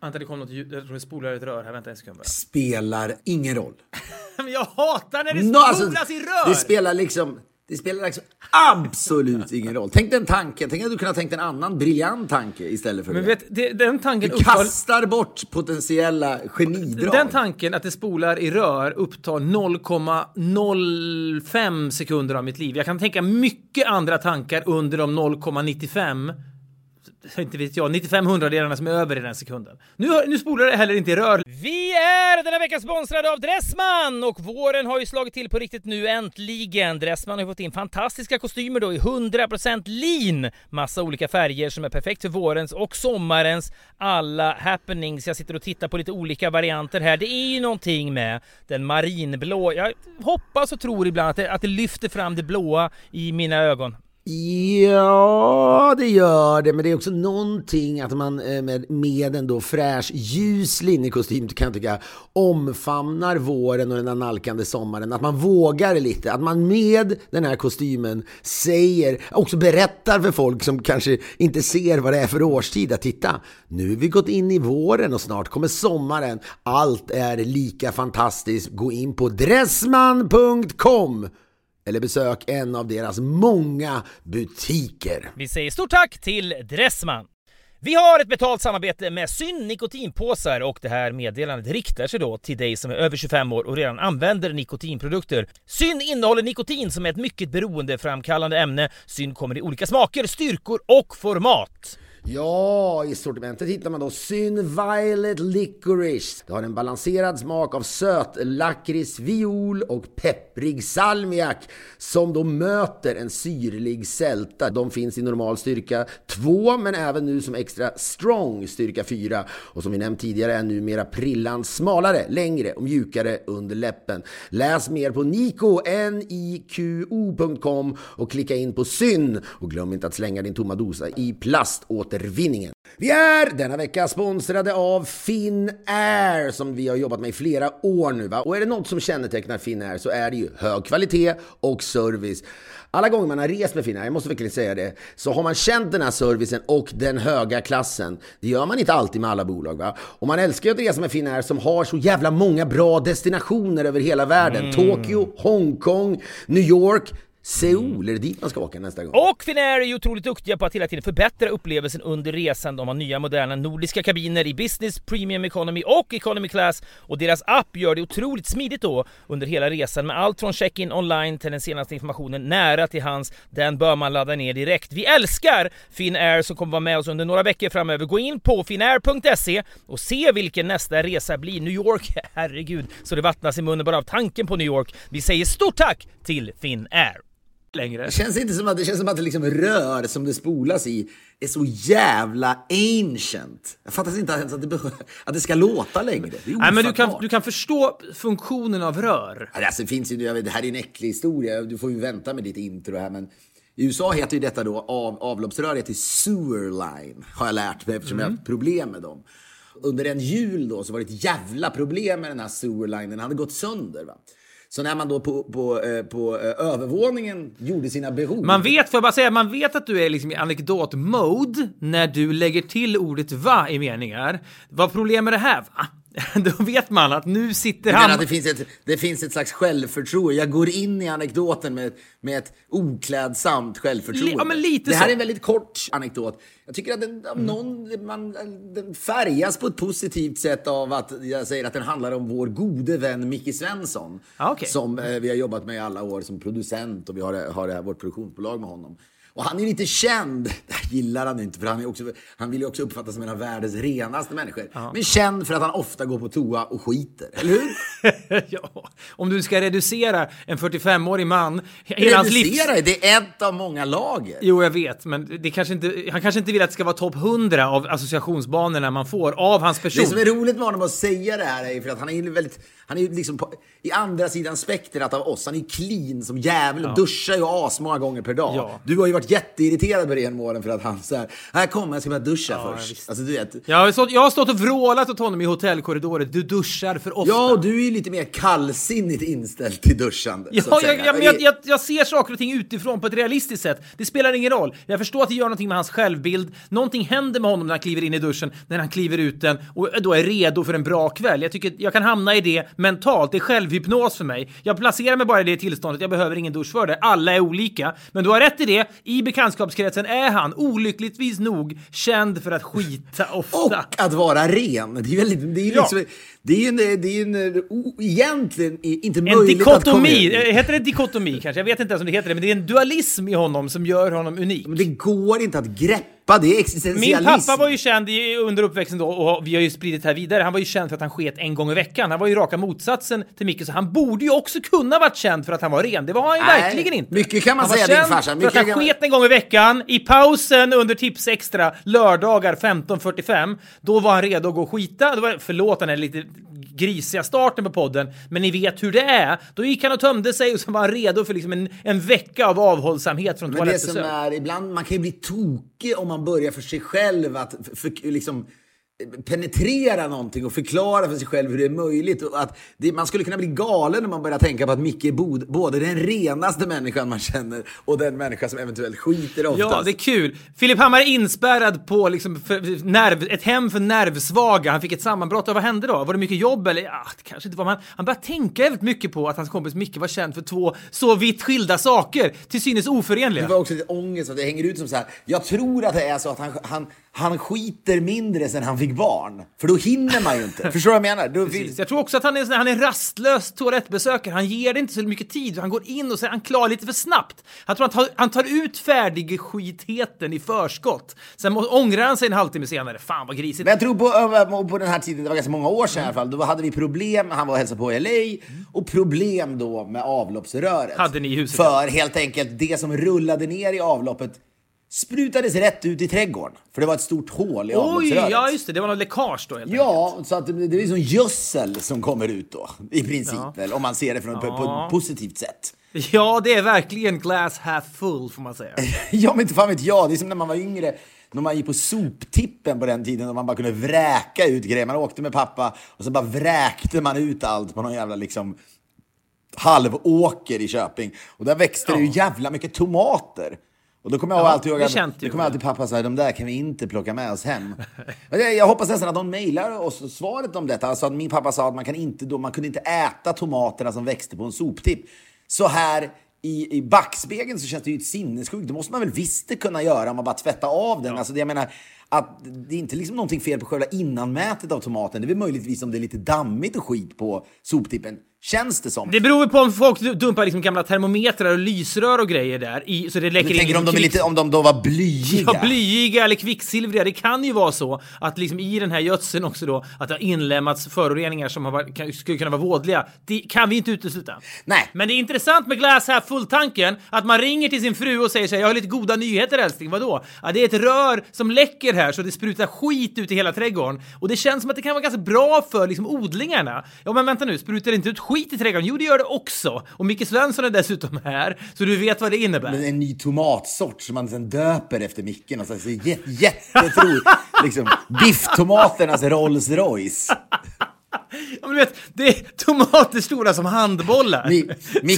Antar det kom något ljud, jag tror det spolar ett rör här, vänta en sekund bara. Spelar ingen roll. Men jag hatar när det spolas i rör! Det spelar liksom absolut ingen roll. Tänk den tanken, tänk att du kunde ha tänkt en annan briljant tanke istället för men det. Vet, den tanken du kastar bort potentiella genidrag. Den tanken att det spolar i rör upptar 0,05 sekunder av mitt liv. Jag kan tänka mycket andra tankar under de 0,95 inte vet jag, 9500-delarna som är över i den sekunden. Nu spolar det heller inte i rör. Vi är denna vecka sponsrade av Dressman och våren har ju slagit till på riktigt nu äntligen. Dressman har fått in fantastiska kostymer då i 100% lin. Massa olika färger som är perfekt för vårens och sommarens alla happenings. Jag sitter och tittar på lite olika varianter här. Det är ju någonting med den marinblå. Jag hoppas och tror ibland att det lyfter fram det blåa i mina ögon. Ja, det gör det, men det är också någonting att man med en då fräsch ljus linnekostym kan jag tycka omfamnar våren och den här nalkande sommaren, att man vågar lite, att man med den här kostymen säger, också berättar för folk som kanske inte ser vad det är för årstid att titta, nu har vi gått in i våren och snart kommer sommaren, allt är lika fantastiskt, gå in på dressman.com eller besök en av deras många butiker. Vi säger stort tack till Dressman. Vi har ett betalt samarbete med Syn nikotinpåsar och det här meddelandet riktar sig då till dig som är över 25 år och redan använder nikotinprodukter. Syn innehåller nikotin som är ett mycket beroendeframkallande ämne. Syn kommer i olika smaker, styrkor och format. Ja, i sortimentet hittar man då Syn Violet Licorice. Det har en balanserad smak av söt lakrits, viol och pepprig salmiak som då möter en syrlig sälta. De finns i normal styrka 2 men även nu som extra strong styrka 4. Och som vi nämnt tidigare är numera prillan smalare, längre och mjukare under läppen. Läs mer på niko.com och klicka in på Syn. Och glöm inte att slänga din tomma dosa i plaståtervinningen. Vi är denna vecka sponsrade av Finnair som vi har jobbat med i flera år nu, va? Och är det något som kännetecknar Finnair så är det ju hög kvalitet och service. Alla gånger man har rest med Finnair, jag måste verkligen säga det, så har man känt den här servicen och den höga klassen. Det gör man inte alltid med alla bolag, va? Och man älskar ju att resa med Finnair som har så jävla många bra destinationer över hela världen. Tokyo, Hongkong, New York, Seoul, är det dit man ska åka nästa gång? Och Finnair är ju otroligt duktiga på att hela tiden förbättra upplevelsen under resan. De har nya moderna nordiska kabiner i business, premium economy och economy class. Och deras app gör det otroligt smidigt då under hela resan med allt från check-in online till den senaste informationen nära till hands. Den bör man ladda ner direkt. Vi älskar Finnair som kommer vara med oss under några veckor framöver. Gå in på finnair.se och se vilken nästa resa blir. New York, herregud, så det vattnas i munnen bara av tanken på New York. Vi säger stort tack till Finnair. Längre. Det känns inte som att det känns som att det liksom rör som det spolas i är så jävla ancient. Jag fattar inte ens att det ska låta längre. Det är nej, men du kan förstå funktionen av rör. Alltså, det finns ju, det här är en äcklig historia. Du får ju vänta med ditt intro här, men i USA heter ju detta då avloppsrör heter sewer line, har jag lärt mig eftersom jag har haft problem med dem. Under en jul då så var det ett jävla problem med den här sewer line. Den hade gått sönder, va? Så när man då på övervåningen gjorde sina behov. Man vet att du är liksom i anekdot-mode när du lägger till ordet va i meningar. Vad problemet är det här, va? Då vet man att nu sitter han... Att det finns ett slags självförtroende. Jag går in i anekdoten med ett oklädsamt självförtroende. Ja, men lite det här så. är en väldigt kort anekdot. Jag tycker att den färgas på ett positivt sätt av att jag säger att den handlar om vår gode vän Micke Svensson. Okay. Som vi har jobbat med i alla år som producent och vi har det här, vårt produktionsbolag med honom. Och han är lite känd, det gillar han inte för han vill ju också uppfattas som en av världens renaste människor. Ja. Men känd för att han ofta går på toa och skiter, eller hur? Ja, om du ska reducera en 45-årig man reducera, det är ett av många lager. Jo, jag vet, men han kanske inte vill att det ska vara topp 100 av associationsbanorna man får av hans person. Det som är roligt med honom att säga det här är för att han är ju liksom i andra sidan spektrat av oss. Han är ju clean som jävel och duschar ju asmånga gånger per dag. Ja. Du har ju varit varit jätteirriterad på det en morgon för att han så här kommer jag ska bara duscha först. Alltså, du vet. Jag har stått och vrålat åt honom i hotellkorridoren. Du duschar för ofta. Ja, och du är ju lite mer kallsinnigt inställd till duschande. Ja, jag ser saker och ting utifrån på ett realistiskt sätt. Det spelar ingen roll. Jag förstår att det gör någonting med hans självbild. Någonting händer med honom när han kliver in i duschen, när han kliver ut den och då är redo för en bra kväll. Jag tycker jag kan hamna i det mentalt. Det är självhypnos för mig. Jag placerar mig bara i det tillståndet. Jag behöver ingen dusch för det. Alla är olika. Men du har rätt i det. I bekantskapskretsen är han olyckligtvis nog känd för att skita ofta. Och att vara ren. Det är väldigt, det är liksom, det är en egentligen inte möjligt dikotomi. att komma in. Heter det dikotomi kanske? Jag vet inte ens om det heter det, men det är en dualism i honom som gör honom unik. Men det går inte att greppa, det är existentialism. Min pappa var ju känd under uppväxten då, och vi har ju spridit det här vidare. Han var ju känd för att han sket en gång i veckan. Han var ju raka motsatsen till Micke, så han borde ju också kunna varit känd för att han var ren. Det var han ju verkligen inte. Mycket kan man säga din farsa. Han var känd för att han sket en gång i veckan, i pausen under Tips Extra, lördagar 15:45. Då var han redo att gå och skita. Förlåt, han är lite grisiga starten på podden, men ni vet hur det är. Då gick han och tömde sig och så var han redo för liksom en vecka av avhållsamhet från toalettbesök. Men det som är ibland, man kan ju bli tokig om man börjar för sig själv att liksom penetrera någonting och förklara för sig själv hur det är möjligt, och att man skulle kunna bli galen när man börjar tänka på att Micke är både den renaste människan man känner och den människa som eventuellt skiter oftast. Ja, det är kul. Filip Hammar är inspärrad på liksom ett hem för nervsvaga. Han fick ett sammanbrott. Vad hände då? Var det mycket jobb eller? Ja, det kanske inte var. Han började tänka väldigt mycket på att hans kompis Micke var känd för två så vitt skilda saker, till synes oförenliga. Det var också lite ångest att det hänger ut som så här. Jag tror att det är så att han skiter mindre sen han fick barn. För då hinner man ju inte. Förstår du vad jag menar? Jag tror också att han är rastlös toalettbesökare. Han ger det inte så mycket tid. Han går in och så är han klar lite för snabbt. Jag tror att han tar ut färdig skitheten i förskott. Sen ångrar han sig en halvtimme senare. Fan vad grisigt. Men jag tror på den här tiden, det var ganska många år sedan i alla fall. Då hade vi problem. Han var och hälsade på i LA. Och problem då med avloppsröret. Hade ni i huset? För helt enkelt det som rullade ner i avloppet sprutades rätt ut i trädgården. För det var ett stort hål i avloppsröret. Ja just det. Det var något läckage då helt enkelt. Så att det är som gödsel som kommer ut då. I princip. Om man ser det på ett positivt sätt. Ja, det är verkligen glass half full får man säga. Ja, men inte fan vet jag. Det är som när man var yngre. När man gick på soptippen på den tiden och man bara kunde vräka ut grejer. Man åkte med pappa och så bara vräkte man ut allt på någon jävla liksom halvåker i Köping. Och där växte det ju jävla mycket tomater. Och då kommer jag alltid ihåg att pappa sa, de där kan vi inte plocka med oss hem. Jag hoppas nästan att de mejlar oss svaret om detta. Alltså att min pappa sa att man kunde inte äta tomaterna som växte på en soptipp. Så här i backspegeln så känns det ju ett sinnessjukt. Det måste man väl visst kunna göra om man bara tvättar av den. Alltså jag menar att det är inte liksom någonting fel på själva innanmätet av tomaten. Det är väl möjligtvis om det är lite dammigt och skit på soptippen. Känns det som. Det beror på om folk dumpar liksom gamla termometrar och lysrör och grejer där så det läcker in. Tänker om de då var blyiga. Ja, blyiga eller kvicksilvriga. Det kan ju vara så att liksom i den här gödseln också då att det har inlämnats föroreningar som skulle kunna vara vådliga. Det kan vi inte utesluta. Nej. Men det är intressant med glass här fulltanken att man ringer till sin fru och säger så här, jag har lite goda nyheter älskling. Vadå? Ja, det är ett rör som läcker här så det sprutar skit ut i hela trädgården. Och det känns som att det kan vara ganska bra för liksom odlingarna. Ja, men vänta nu, sprutar det inte ut skit i trädgården? Jo, det gör det också. Och Micke Svensson är dessutom här, så du vet vad det innebär. Men en ny tomatsort som man sen döper efter Micken. Och så jättetroligt. Liksom, bifftomaternas Rolls Royce. Ja, men du vet, det är tomater stora som handbollar. Micke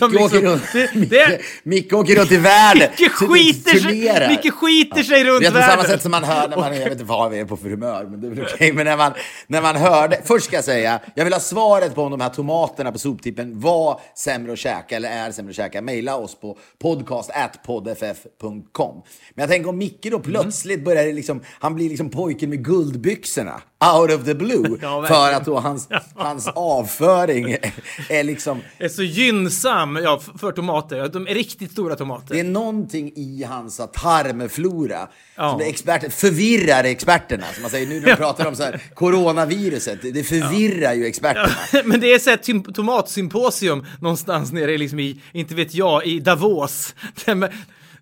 åker runt i världen. Micke skiter sig runt världen. På samma sätt som man hör när man, jag vet inte vad vi är på för humör, men det är okej. Men när man hör det, först ska jag säga, jag vill ha svaret på om de här tomaterna på soptippen var sämre att käka eller är sämre att käka. Maila oss på podcast@poddff.com. Men jag tänker om Micke då plötsligt börjar liksom, han blir liksom pojken med guldbyxorna out of the blue, för att då hans avföring är liksom är så gynnsam för tomater. De är riktigt stora tomater. Det är någonting i hans tarmflora som förvirrar experterna, som man säger nu när de pratar om så här coronaviruset. Det förvirrar ju experterna. Men det är så ett tomatsymposium någonstans nere liksom i, inte vet jag, i Davos.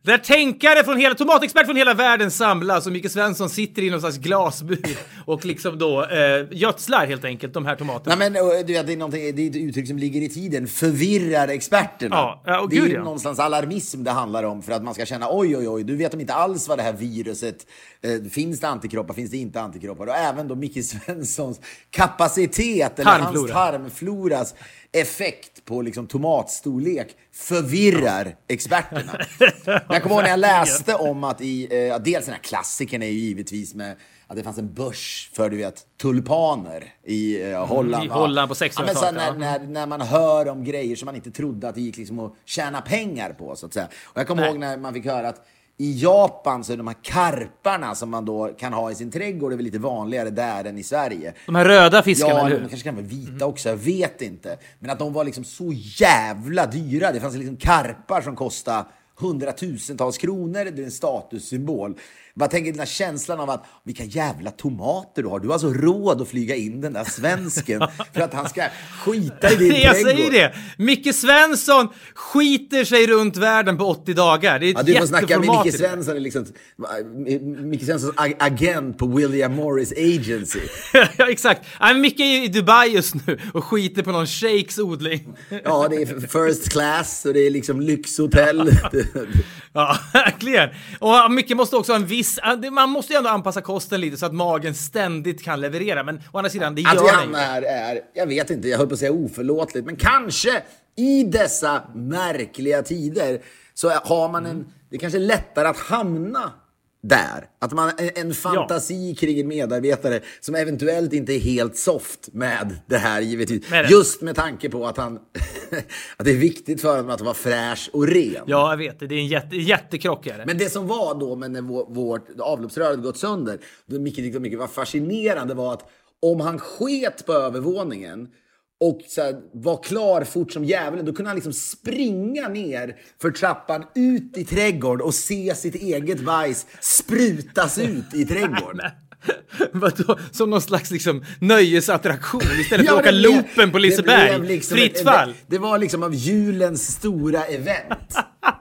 Där tänkare från hela, tomatexpert från hela världen samlas och Micke Svensson sitter i någon slags glasbur och liksom då gödslar helt enkelt de här tomaterna. Nej, men det är ett uttryck som ligger i tiden. Förvirrar experterna. Ja, det är ju någonstans alarmism det handlar om för att man ska känna oj, du vet de inte alls vad det här viruset finns det antikroppar, finns det inte antikroppar, och även då Micke Svenssons kapacitet eller hans tarmfloras effekt på liksom tomatstorlek förvirrar experterna. Jag kommer ihåg när jag läste om att dels den här klassikern är ju givetvis med att det fanns en börs för, du vet, tulpaner i Holland. I Holland på 1600-talet. Men när man hör om grejer som man inte trodde att det gick liksom att tjäna pengar på, så att säga. Och jag kommer ihåg när man fick höra att i Japan så är de här karparna som man då kan ha i sin trädgård är väl lite vanligare där än i Sverige. De här röda fiskarna, ja, de kanske kan vara vita också, jag vet inte. Men att de var liksom så jävla dyra. Det fanns liksom karpar som kostade 100,000-tals kronor. Det är en statussymbol. Bara tänker den här känslan av att vilka jävla tomater du har. Du har alltså råd att flyga in den där svensken för att han ska skita i din trädgård. Jag säger det. Micke Svensson skiter sig runt världen på 80 dagar. Det är ett du får snacka med jätteformat. Micke Svensson är liksom Micke Svenssons agent på William Morris Agency. Ja, exakt. Micke är i Dubai just nu och skiter på någon shakes odling. Ja, det är first class och det är liksom lyxhotell. Ja, verkligen. Och Micke måste också ha en viss... Man måste ju ändå anpassa kosten lite så att magen ständigt kan leverera. Men å andra sidan, det gör det. Att han är, jag vet inte, jag höll på att säga oförlåtligt. Men kanske i dessa märkliga tider så har man det är kanske lättare att hamna där. Att man en fantasi kring en medarbetare som eventuellt inte är helt soft med det här givetvis. Just med tanke på att han att det är viktigt för honom att vara fräsch och ren. Ja, jag vet det. Det är en jättekrock. Men det som var då, men när vårt avloppsrör hade gått sönder, då mycket var fascinerande var att om han sket på övervåningen och så här, var klar fort som djävulen, då kunde han liksom springa ner för trappan ut i trädgård och se sitt eget bajs sprutas ut i trädgården. Vadå? Som någon slags liksom nöjesattraktion istället för att åka loopen på Liseberg. Liksom fritt fall. Det var liksom av julens stora event.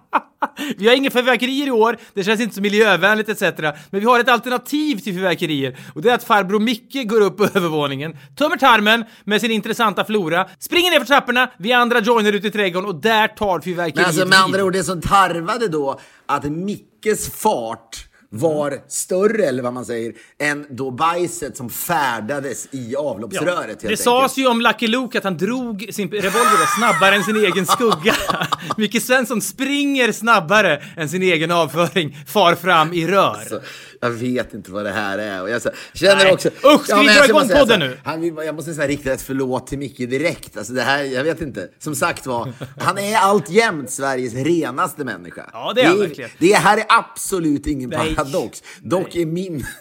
Vi har inga fyrverkerier i år, det känns inte så miljövänligt etc. Men vi har ett alternativ till fyrverkerier. Och det är att farbror Micke går upp på övervåningen, tömmer tarmen med sin intressanta flora, springer ner för trapporna, vi andra joiner ut i trädgården och där tar fyrverkeriet. Men alltså med andra ord, det som tarvade då att Mickes fart var större, eller vad man säger, än då bajset som färdades i avloppsröret. Det sades ju om Lucky Luke att han drog sin revolver snabbare än sin egen skugga. Micke Svensson springer snabbare än sin egen avföring, far fram i rör. Alltså, jag vet inte vad det här är. Och jag känner också... Usch, ska vi dra igång podden nu? Jag måste säga rikta ett förlåt till Micke direkt. Alltså det här, jag vet inte. Som sagt var, han är alltjämt Sveriges renaste människa. Ja, det är verkligen. Det här är absolut ingen paradox. Dock är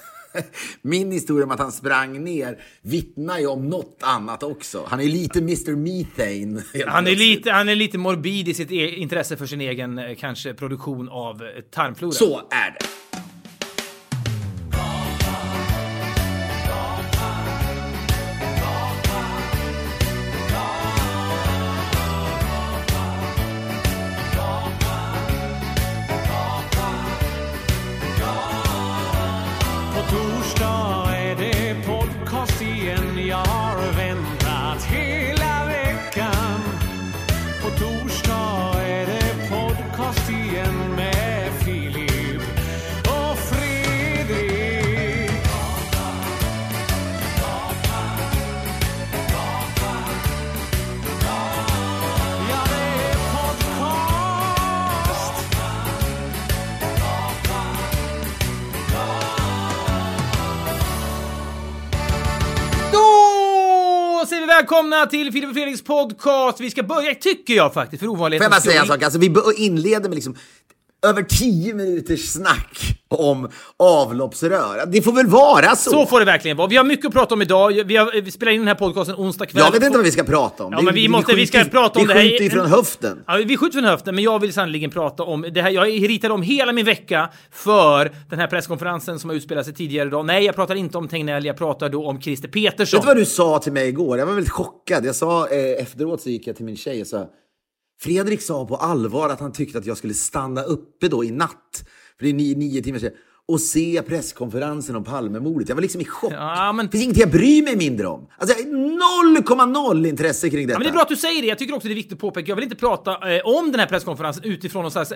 min historia om att han sprang ner vittnar ju om något annat också. Han är lite Mr. Methane. Han är lite morbid i sitt intresse för sin egen kanske produktion av tarmflora. Så är det. Välkomna till Filip och Fredriks podcast. Vi ska börja, tycker jag faktiskt, för ovanlighetens skull. Får jag bara säga en sak? Alltså, vi inleder med liksom över 10 minuters snack om avloppsrör. Det får väl vara så. Så får det verkligen vara. Vi har mycket att prata om idag. Vi spelar in den här podcasten onsdag kväll. Jag vet inte vad vi ska prata om. Ja, men vi ska prata om det här. Vi skjuter ifrån höften. Ja, vi skjuter från höften, men jag vill sannoliken prata om det här. Jag ritade om hela min vecka för den här presskonferensen som har utspelat sig tidigare idag. Nej, jag pratar inte om Tegnell. Jag pratar då om Christer Petersson. Vet du vad du sa till mig igår? Jag var väldigt chockad. Jag sa efteråt så gick jag till min tjej och sa: Fredrik sa på allvar att han tyckte att jag skulle stanna uppe då i natt. För det är 9 timmar sedan. Och se presskonferensen om Palmemordet. Jag var liksom i chock. Ja, men... Det finns inget jag bryr mig mindre om. Alltså, 0,0 intresse kring detta. Ja, men det är bra att du säger det. Jag tycker också det är viktigt att påpeka. Jag vill inte prata om den här presskonferensen utifrån någon slags,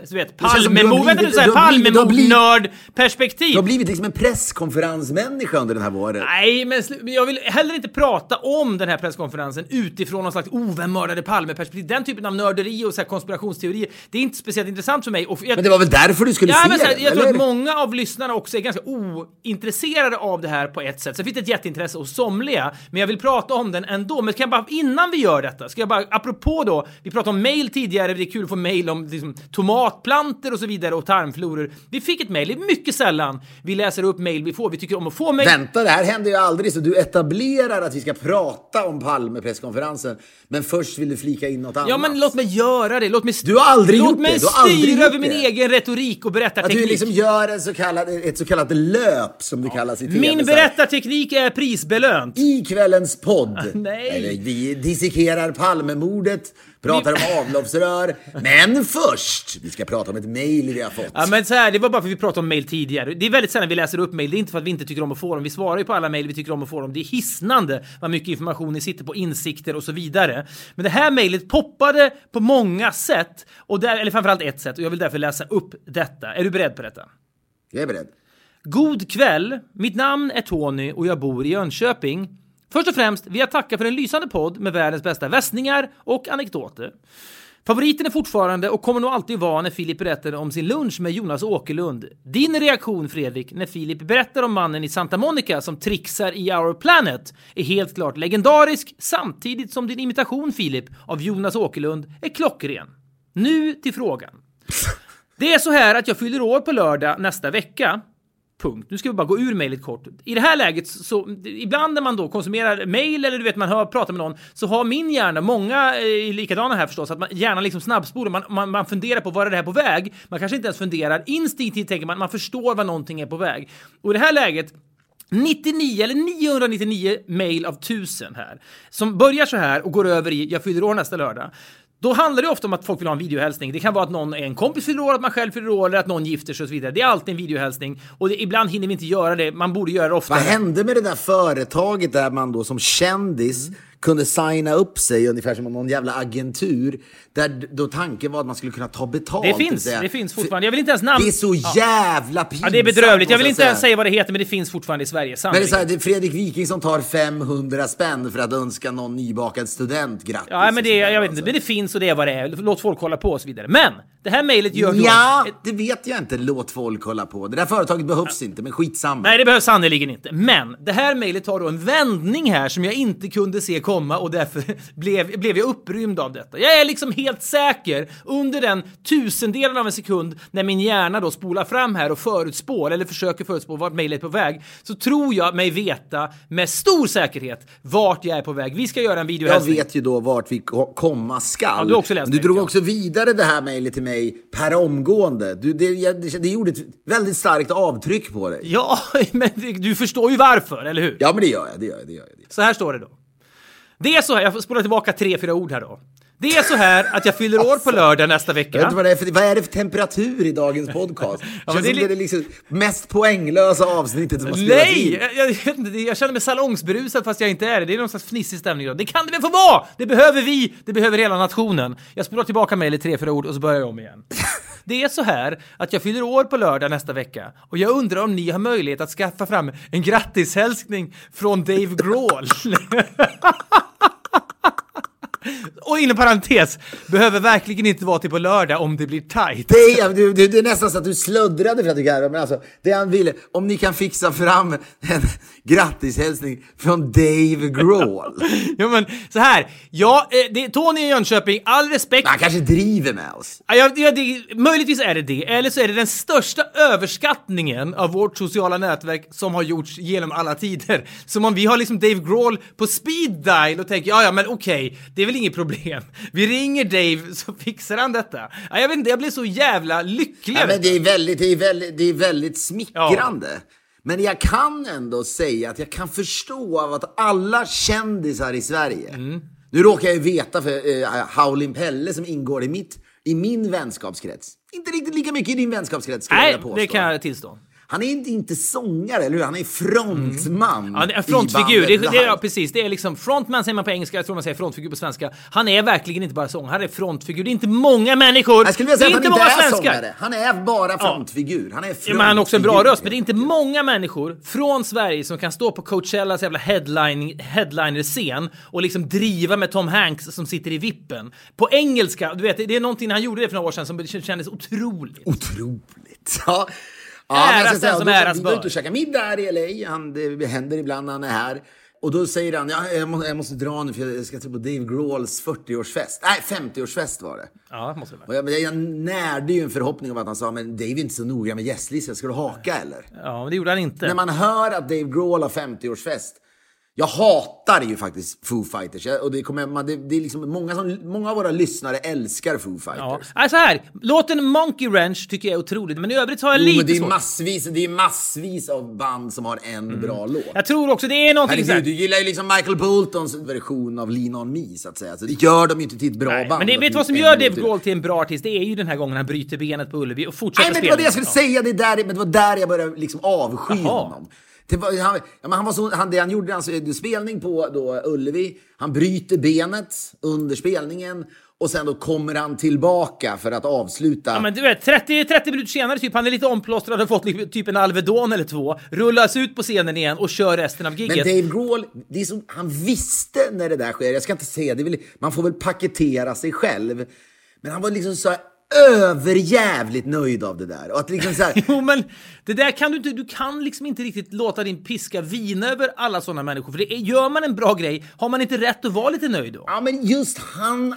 Palmemord-nörd-perspektiv. Du har blivit liksom en presskonferensmänniska under den här våren. Nej, men jag vill heller inte prata om den här presskonferensen utifrån någon slags vem mördade Palme-perspektiv. Den typen av nörderi och så här konspirationsteorier, det är inte speciellt intressant för mig. Men det var väl därför du skulle se men, det? Jag tror att många av lyssnarna också är ganska ointresserade av det här på ett sätt. Så det finns ett jätteintresse hos somliga, men jag vill prata om den ändå. Men kan jag bara, innan vi gör detta, ska jag bara, apropå då, vi pratade om mail tidigare, det är kul att få mail om liksom, tomatplanter och så vidare och tarmfloror. Vi fick ett mail, det är mycket sällan vi läser upp mail vi får, vi tycker om att få mail. Vänta, det här händer ju aldrig, så du etablerar att vi ska prata om Palme-presskonferensen, men först vill du flika in något annat. Ja, men låt mig göra det. Du har aldrig gjort det. Låt mig styra över min egen retorik och berättarteknik. Att du liksom gör ett så kallat löp, som det kallas i TV. Min berättarteknik är prisbelönt. I kvällens podd. Nej. Eller, vi dissekerar Palmemordet, pratar om avloppsrör. Men först, vi ska prata om ett mejl vi har fått. Ja, men så här, det var bara för att vi pratade om mejl tidigare. Det är väldigt sällan vi läser upp mejl. Det är inte för att vi inte tycker om att få dem. Vi svarar ju på alla mejl vi tycker om att få dem. Det är hisnande vad mycket information ni sitter på, insikter och så vidare. Men det här mejlet poppade på många sätt. Eller framförallt ett sätt. Och jag vill därför läsa upp detta. Är du beredd på detta? Jag är beredd. God kväll. Mitt namn är Tony och jag bor i Jönköping. Först och främst vill jag tacka för en lysande podd med världens bästa västningar och anekdoter. Favoriten är fortfarande och kommer nog alltid vara när Filip berättade om sin lunch med Jonas Åkerlund. Din reaktion, Fredrik, när Filip berättar om mannen i Santa Monica som trixar i Our Planet är helt klart legendarisk, samtidigt som din imitation, Filip, av Jonas Åkerlund är klockren. Nu till frågan. Det är så här att jag fyller år på lördag nästa vecka. Punkt. Nu ska vi bara gå ur mejlet kort. I det här läget så ibland när man då konsumerar mejl eller du vet man pratar med någon, så har min hjärna, många likadana här förstås, att man gärna liksom snabbspolar, man funderar på vad är det här på väg. Man kanske inte ens funderar, instinktivt tänker man förstår vad någonting är på väg. Och i det här läget 99 eller 999 mejl av 1000 här som börjar så här och går över i jag fyller år nästa lördag. Då handlar det ofta om att folk vill ha en videohälsning. Det kan vara att någon är en kompis fyller år, att man själv fyller år eller att någon gifter sig och så vidare. Det är alltid en videohälsning. Och ibland hinner vi inte göra det. Man borde göra det ofta. Vad hände med det där företaget där man då som kändis kunde signa upp sig ungefär som någon jävla agentur där då tanken var att man skulle kunna ta betalt? Det finns fortfarande. Jag vill inte ens namn. Det är så jävla pinsamt. Ja, det är bedrövligt. Jag vill inte ens säga vad det heter, men det finns fortfarande i Sverige. Men det är så här, det är Fredrik Wiking som tar 500 spänn för att önska någon nybakad student grattis. Ja, men jag vet inte. Men det finns och det är vad det är. Låt folk hålla på och så vidare. Men det här mejlet gör då... Ja, det vet jag inte. Låt folk hålla på. Det där företaget behövs inte, men skitsamma. Nej, det behövs sannoliken inte. Men det här mejlet har då en vändning här som jag inte kunde se komma och därför blev jag upprymd av detta. Jag är liksom helt säker under den 1000-delen av en sekund när min hjärna då spolar fram här och förutspår eller försöker förutspå vart mejlet är på väg, så tror jag mig veta med stor säkerhet vart jag är på väg. Vi ska göra en videohälsning. Jag vet ju då vart vi komma skall. Ja, du har också läst du drog också vidare det här mejlet till mig per omgående. Det gjorde ett väldigt starkt avtryck på dig. Ja, men du förstår ju varför, eller hur? Ja, men det gör jag. Så här står det då. Det är så här, jag får spola tillbaka 3-4 ord här då. Det är så här att jag fyller år på lördag nästa vecka. Jag vet inte vad är det för temperatur i dagens podcast? Ja, det är det liksom mest poänglösa avsnittet som har spelat in. Jag vet inte, jag känner mig salongsberusad fast jag inte är det. Det är någon slags fnissig stämning då. Det kan det väl få vara! Det behöver vi, det behöver hela nationen. Jag spolar tillbaka mejlet 3-4 ord och så börjar jag om igen. Det är så här att jag fyller år på lördag nästa vecka och jag undrar om ni har möjlighet att skaffa fram en grattishälsning från Dave Grohl. Och inom parentes, behöver verkligen inte vara till på lördag om det blir tajt. Det är nästan så att du slöddrade för att du garvar. Men alltså, det han ville, om ni kan fixa fram en grattishälsning från Dave Grohl. Ja, men så här. Ja, Tony i Jönköping, all respekt. Han kanske driver med oss. Ja, möjligtvis är det. Eller så är det den största överskattningen av vårt sociala nätverk som har gjorts genom alla tider. Som om vi har liksom Dave Grohl på speed dial och tänker, ja men okej, det är väl inget problem. Vi ringer Dave så fixar han detta. Ja, jag vet inte, jag blir så jävla lycklig. Ja, men det är väldigt smickrande. Ja. Men jag kan ändå säga att jag kan förstå av att alla kändisar i Sverige Nu råkar jag veta för Howlin' Pelle som ingår i min vänskapskrets. Inte riktigt lika mycket i din vänskapskrets. Nej, det kan jag tillstå. Han är inte sångare, eller hur? Han är frontman. Ja, en frontfigur. Ja, precis. Det är liksom frontman säger man på engelska, jag tror man säger frontfigur på svenska. Han är verkligen inte bara sångare, han är frontfigur. Det är inte många människor. Jag skulle vilja säga att han inte är sångare. Han är bara frontfigur. Han är frontfigur. Men han har också en bra röst, men det är inte många människor från Sverige som kan stå på Coachellas jävla headliner-scen och liksom driva med Tom Hanks som sitter i vippen. På engelska, du vet, det är någonting han gjorde det för några år sedan som kändes otroligt. Otroligt, ja. Äras den som äras bör. Vi bör. var ute och käka middag här i LA. Det händer ibland när han är här. Och då säger han, jag måste dra nu för jag ska till på Dave Grohls 40-årsfest. Nej, 50-årsfest var det. Ja, måste det vara. Jag närde ju en förhoppning om att han sa, men Dave är inte så noga med gästlistan. Ska du haka eller? Ja, men det gjorde han inte. När man hör att Dave Grohl har 50-årsfest. Jag hatar ju faktiskt Foo Fighters. Och det är liksom många av våra lyssnare älskar Foo Fighters. Ja. Alltså här, låten Monkey Wrench tycker jag är otroligt. Men i övrigt har jag lite men det är massvis av band som har en bra låt. Jag tror också det är någonting så här. Du gillar ju liksom Michael Boltons version av Lean On Me, så att säga. Så det gör de ju inte till ett bra band. Men vet du vad som gör Dave Grohl till en bra artist? Det är ju den här gången han bryter benet på Ullevi och fortsätter spela. Nej, men det var det jag skulle säga. Det var där jag började liksom avsky honom. Han gjorde en spelning på då Ullevi. Han bryter benet under spelningen och sen då kommer han tillbaka för att avsluta. Ja, men du vet, 30 minuter senare typ, han är lite omplåstrad och fått typ en Alvedon eller 2, rullas ut på scenen igen och kör resten av gigget. Men Dave Grohl, det är som, han visste när det där sker. Jag ska inte säga det, man får väl paketera sig själv. Men han var liksom så överjävligt nöjd av det där. Och att liksom så här... Jo, men det där kan du kan liksom inte riktigt låta din piska vina över alla sådana människor. För gör man en bra grej, har man inte rätt att vara lite nöjd då? Ja, men just han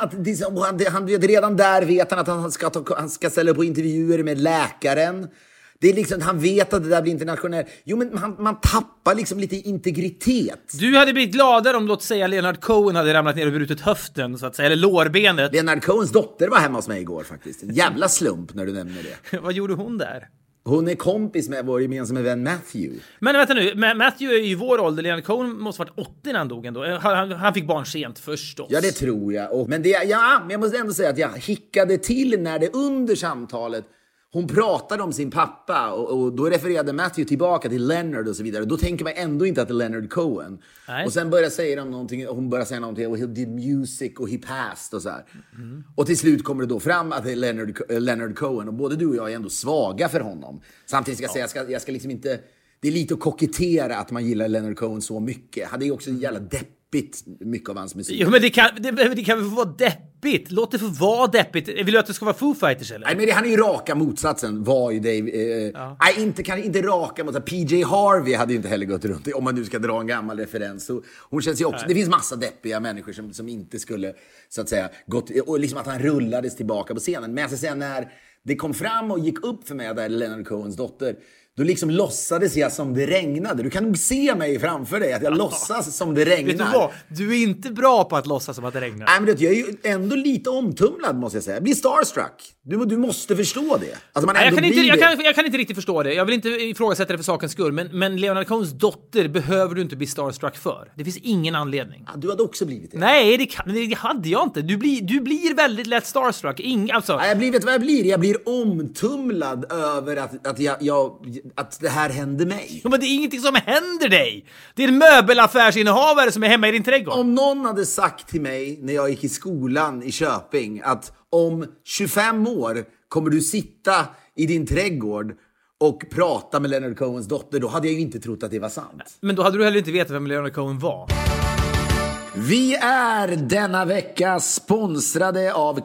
redan där vet han att han ska ställa på intervjuer med läkaren. Det är liksom, han vet att det där blir internationellt. Jo, men man tappar liksom lite integritet. Du hade blivit gladare om, låt säga, Leonard Cohen hade ramlat ner och brutit höften, så att säga, eller lårbenet. Leonard Cohens dotter var hemma hos mig igår faktiskt. En jävla slump när du nämner det. Vad gjorde hon där? Hon är kompis med vår gemensamma vän Matthew. Men vänta nu, Matthew är ju vår ålder. Leonard Cohen måste ha varit 80 när han dog ändå. Han fick barn sent förstås. Ja, det tror jag. Men jag måste ändå säga att jag hickade till när det under samtalet hon pratade om sin pappa och då refererade Matthew tillbaka till Leonard och så vidare. Då tänker man ändå inte att det är Leonard Cohen. Nej. Och sen börjar hon börjar säga någonting och he did music och he passed och så här. Mm. Och till slut kommer det då fram att det är Leonard Cohen och både du och jag är ändå svaga för honom. Samtidigt ska jag säga, jag ska liksom inte, det är lite att kokettera att man gillar Leonard Cohen så mycket. Han är ju också en jävla deppigt mycket av hans musik. Jo, men det kan väl få vara deppigt. Låt det få vara deppigt. Vill du att det ska vara Foo Fighters eller? Nej, men han är ju raka motsatsen. Var ju Dave. Nej, inte raka motsatsen. PJ Harvey hade ju inte heller gått runt, om man nu ska dra en gammal referens. Så hon känns ju också. Nej. Det finns massa deppiga människor som inte skulle, så att säga, gått, och liksom att han rullades tillbaka på scenen. Men jag ska säga, när det kom fram och gick upp för mig där Leonard Cohens dotter, då liksom låtsades jag som det regnade. Du kan nog se mig framför dig att jag låtsas som det regnar. Vet du vad? Du är inte bra på att låtsas som att det regnar. Nej, men jag är ju ändå lite omtumlad, måste jag säga. Jag blir starstruck. Du måste förstå det. Alltså jag kan inte riktigt förstå det. Jag vill inte ifrågasätta det för sakens skull. Men Leonard Cohens dotter behöver du inte bli starstruck för. Det finns ingen anledning. Ja, du hade också blivit det. Nej, det hade jag inte. Du blir väldigt lätt starstruck. Alltså. Ja, vet vad jag blir? Jag blir omtumlad över att det här händer mig. Men det är ingenting som händer dig. Det är en möbelaffärsinnehavare som är hemma i din trädgård. Om någon hade sagt till mig när jag gick i skolan i Köping att om 25 år kommer du sitta i din trädgård och prata med Leonard Cohens dotter, då hade jag ju inte trott att det var sant. Men då hade du heller inte vetat vem Leonard Cohen var. Vi är denna vecka sponsrade av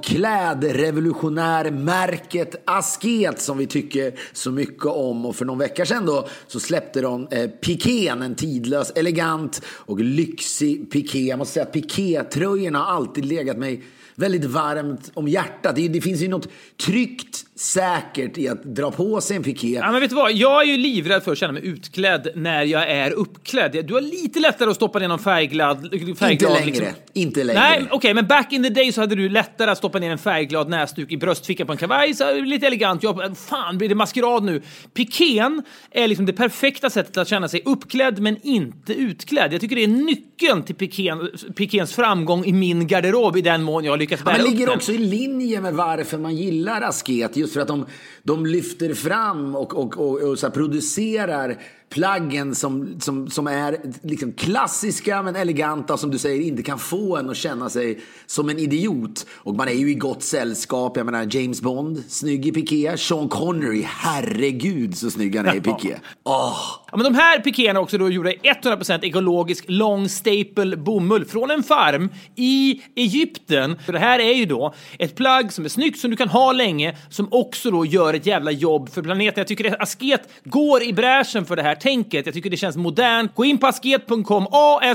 klädrevolutionärmärket Asket som vi tycker så mycket om. Och för någon vecka sedan då så släppte de pikén, en tidlös, elegant och lyxig piké. Jag måste säga att pikétröjorna har alltid legat mig väldigt varmt om hjärtat. Det finns ju något tryggt säkert i att dra på sig en piké. Ja, men vet du vad? Jag är ju livrädd för att känna mig utklädd när jag är uppklädd. Du har lite lättare att stoppa ner någon färgglad Inte längre. liksom. Inte längre. Nej, okej, men back in the day så hade du lättare att stoppa ner en färgglad näsduk i bröstfickan på en kavaj. Så lite elegant. Fan, blir det maskerad nu? Pikén är liksom det perfekta sättet att känna sig uppklädd men inte utklädd. Jag tycker det är nyckeln till pikéns framgång i min garderob i den mån jag har lyckats bära upp den. Men ligger också i linje med varför man gillar asket. Just för att de lyfter fram och så här producerar plaggen som är liksom klassiska men eleganta, som du säger, inte kan få en att känna sig som en idiot. Och man är ju i gott sällskap. Jag menar, James Bond, snygg i piké. Sean Connery, herregud så snygg han är i piké. Ja, men de här pikéerna också då gjorde 100% ekologisk long staple bomull från en farm i Egypten. Så det här är ju då ett plagg som är snyggt, som du kan ha länge, som också då gör ett jävla jobb för planeten. Jag tycker att Asket går i bräschen för det här tänket. Jag tycker det känns modernt. Gå in på asket.com,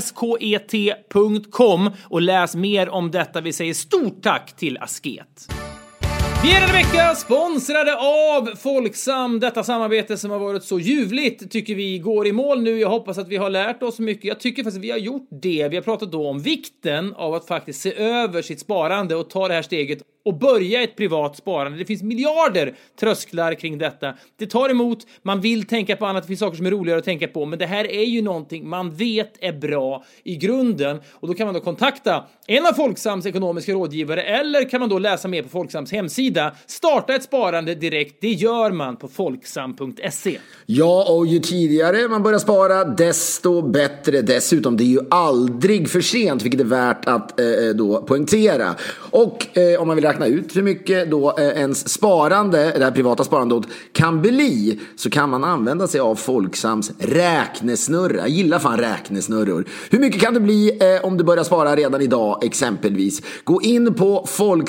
asket.com, och läs mer om detta. Vi säger stort tack till Asket. Vi är denna vecka sponsrade av Folksam. Detta samarbete som har varit så ljuvligt tycker vi går i mål nu. Jag hoppas att vi har lärt oss mycket. Jag tycker faktiskt att vi har gjort det. Vi har pratat då om vikten av att faktiskt se över sitt sparande och ta det här steget och börja ett privat sparande. Det finns miljarder trösklar kring detta. Det tar emot, man vill tänka på annat, det finns saker som är roligare att tänka på, men det här är ju någonting man vet är bra i grunden, och då kan man då kontakta en av Folksams ekonomiska rådgivare, eller kan man då läsa mer på Folksams hemsida. Starta ett sparande direkt, det gör man på folksam.se. Ja, och ju tidigare man börjar spara, desto bättre. Dessutom, det är ju aldrig för sent, vilket är värt att då poängtera. Och om man vill räkna ut hur mycket då ens sparande, det här privata sparandet, kan bli, så kan man använda sig av Folksams räknesnurra. Jag gillar fan räknesnurror. Hur mycket kan det bli om du börjar spara redan idag exempelvis? Gå in på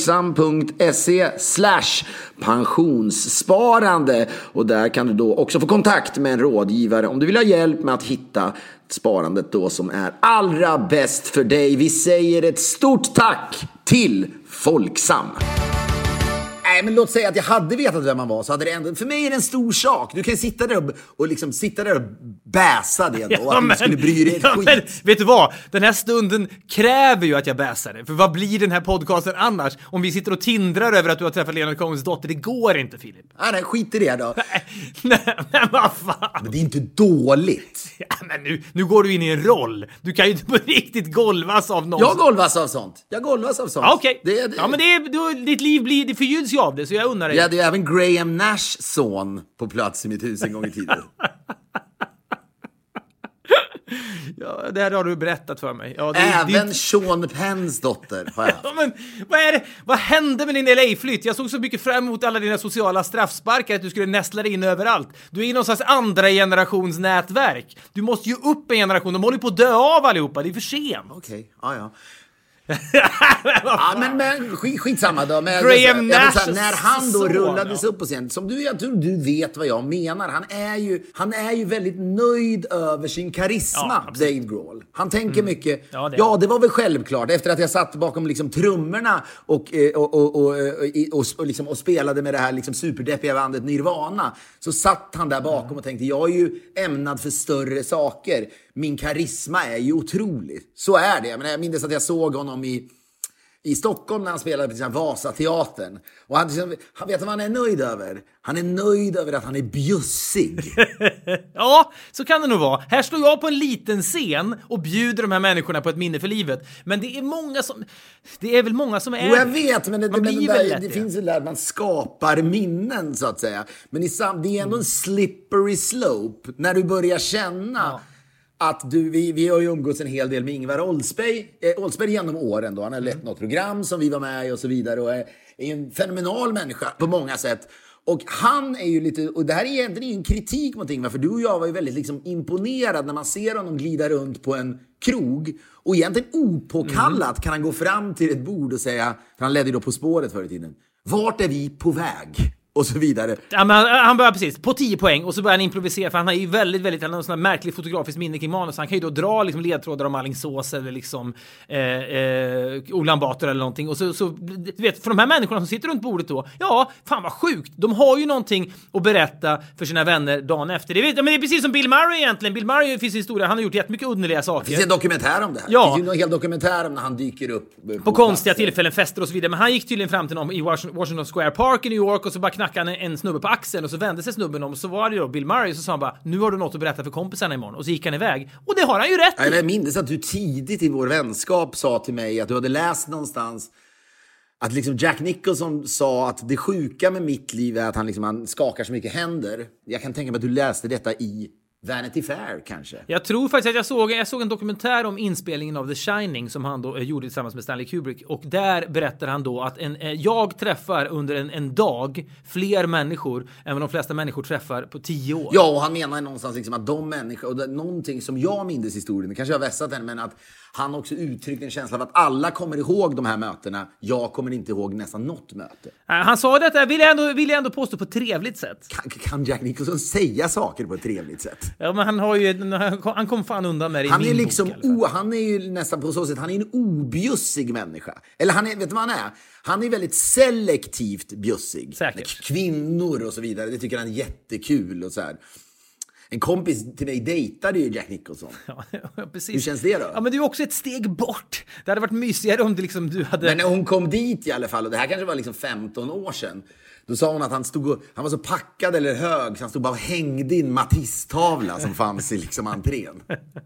folksam.se/pensionssparande, och där kan du då också få kontakt med en rådgivare om du vill ha hjälp med att hitta sparandet då som är allra bäst för dig. Vi säger ett stort tack till Folksam. Nej, men låt säga att jag hade vetat vem man var, så hade det ändå, för mig är det en stor sak. Du kan sitta där och liksom sitta där och bäsa det då, och att du skulle bry dig skit. Men, vet du vad? Den här stunden kräver ju att jag bäsar det. För vad blir den här podcasten annars? Om vi sitter och tindrar över att du har träffat Leonard Cohens dotter. Det går inte, Filip. Nej, skit i det då. Nej, men vad fan? Men det är inte dåligt. Ja, men nu går du in i en roll. Du kan ju inte på riktigt golvas av någon. Jag golvas av sånt. Okej. Ja, men ditt liv det förgylls ju av det, så jag undrar dig. Ja, det är även Graham Nashs son på plats i mitt hus en gång i tiden. Ja, det här har du berättat för mig. Ja, även Sean Penns dotter har jag. Ja, men vad hände med din LA-flytt? Jag såg så mycket fram emot alla dina sociala straffsparkar att du skulle nästla dig in överallt. Du är i någon slags andra generations nätverk. Du måste ju upp en generation. De håller på att dö av allihopa. Det är för sent. Okej, ja. Ja, men skitsamma då. Men Graham Nash, när han då rullades upp på scen, som jag tror du vet vad jag menar. Han är ju väldigt nöjd över sin karisma, Dave Grohl. Han tänker mycket. Ja, det var väl självklart. Efter att jag satt bakom liksom trummorna och spelade med det här liksom superdeppiga bandet Nirvana, så satt han där bakom och tänkte, jag är ju ämnad för större saker. Min karisma är ju otrolig. Så är det. Men jag minns att jag såg honom i Stockholm när han spelade på Vasateatern. Och han vet vad han är nöjd över. Han är nöjd över att han är bjussig. Ja, så kan det nog vara. Här står jag på en liten scen och bjuder de här människorna på ett minne för livet. Men det är väl många som är... Jo, jag vet, men det finns väl där att man skapar minnen, så att säga. Men det är ändå en slippery slope när du börjar känna... att vi har ju umgåtts en hel del med Ingvar Oldsberg genom åren då. Han har lett något program som vi var med i och så vidare, och är en fenomenal människa på många sätt. Och han är ju lite, och det här är egentligen ingen kritik mot Ingvar, för du och jag var ju väldigt liksom imponerad när man ser honom glida runt på en krog, och egentligen opåkallat kan han gå fram till ett bord och säga, för han ledde ju då På spåret förr i tiden, vart är vi på väg? och så vidare. Ja, men han börjar precis på 10 poäng och så börjar han improvisera, för han är ju väldigt han har en sån här märklig fotografisk minne kring manus. Han kan ju då dra liksom ledtrådar om Alingsås eller liksom Ulan Bator eller någonting, och så du vet, för de här människorna som sitter runt bordet då, ja, fan vad sjukt. De har ju någonting att berätta för sina vänner dagen efter. Det vet, men det är precis som Bill Murray egentligen. Bill Murray finns i historia, han har gjort jättemycket underliga saker. Det finns en dokumentär om det här. Ja. Det finns ju en hel dokumentär om när han dyker upp på konstiga tillfällen, fester och så vidare. Men han gick tydligen fram till någon i Washington Square Park i New York och så bara knackade han en snubbe på axeln och så vände sig snubben om och så var det då Bill Murray, så sa han bara, nu har du något att berätta för kompisarna imorgon, och så gick han iväg. Och det har han ju rätt i. Jag minns att du tidigt i vår vänskap sa till mig att du hade läst någonstans att liksom Jack Nicholson sa att det sjuka med mitt liv är att han skakar så mycket händer. Jag kan tänka mig att du läste detta i Vanity Fair kanske. Jag tror faktiskt att jag såg en dokumentär om inspelningen av The Shining som han då gjorde tillsammans med Stanley Kubrick, och där berättar han då att jag träffar under en dag fler människor än vad de flesta människor träffar på 10 år. Ja, och han menar någonstans liksom att de människor, och det är någonting som jag minns historien, det kanske jag har vässat den, men att han också uttryckte en känsla av att alla kommer ihåg de här mötena. Jag kommer inte ihåg nästan något möte. Han sa detta, vill jag ändå påstå, på ett trevligt sätt. Kan Jack Nicholson säga saker på ett trevligt sätt? Ja, men han kom fan undan med det i han min är liksom bok, han är ju nästan på så sätt, han är en objussig människa. Eller vet du vad han är? Han är väldigt selektivt bjussig. Säkert. Kvinnor och så vidare, det tycker han är jättekul och så här. En kompis till mig dejtade ju Jack Nicholson. Ja, precis. Hur känns det då? Ja, men det är också ett steg bort. Det hade varit mysigare om det liksom du hade... Men när hon kom dit i alla fall, och det här kanske var liksom 15 år sedan, då sa hon att han var så packad eller hög så han stod bara och hängde in Matisse-tavla som fanns i liksom entrén.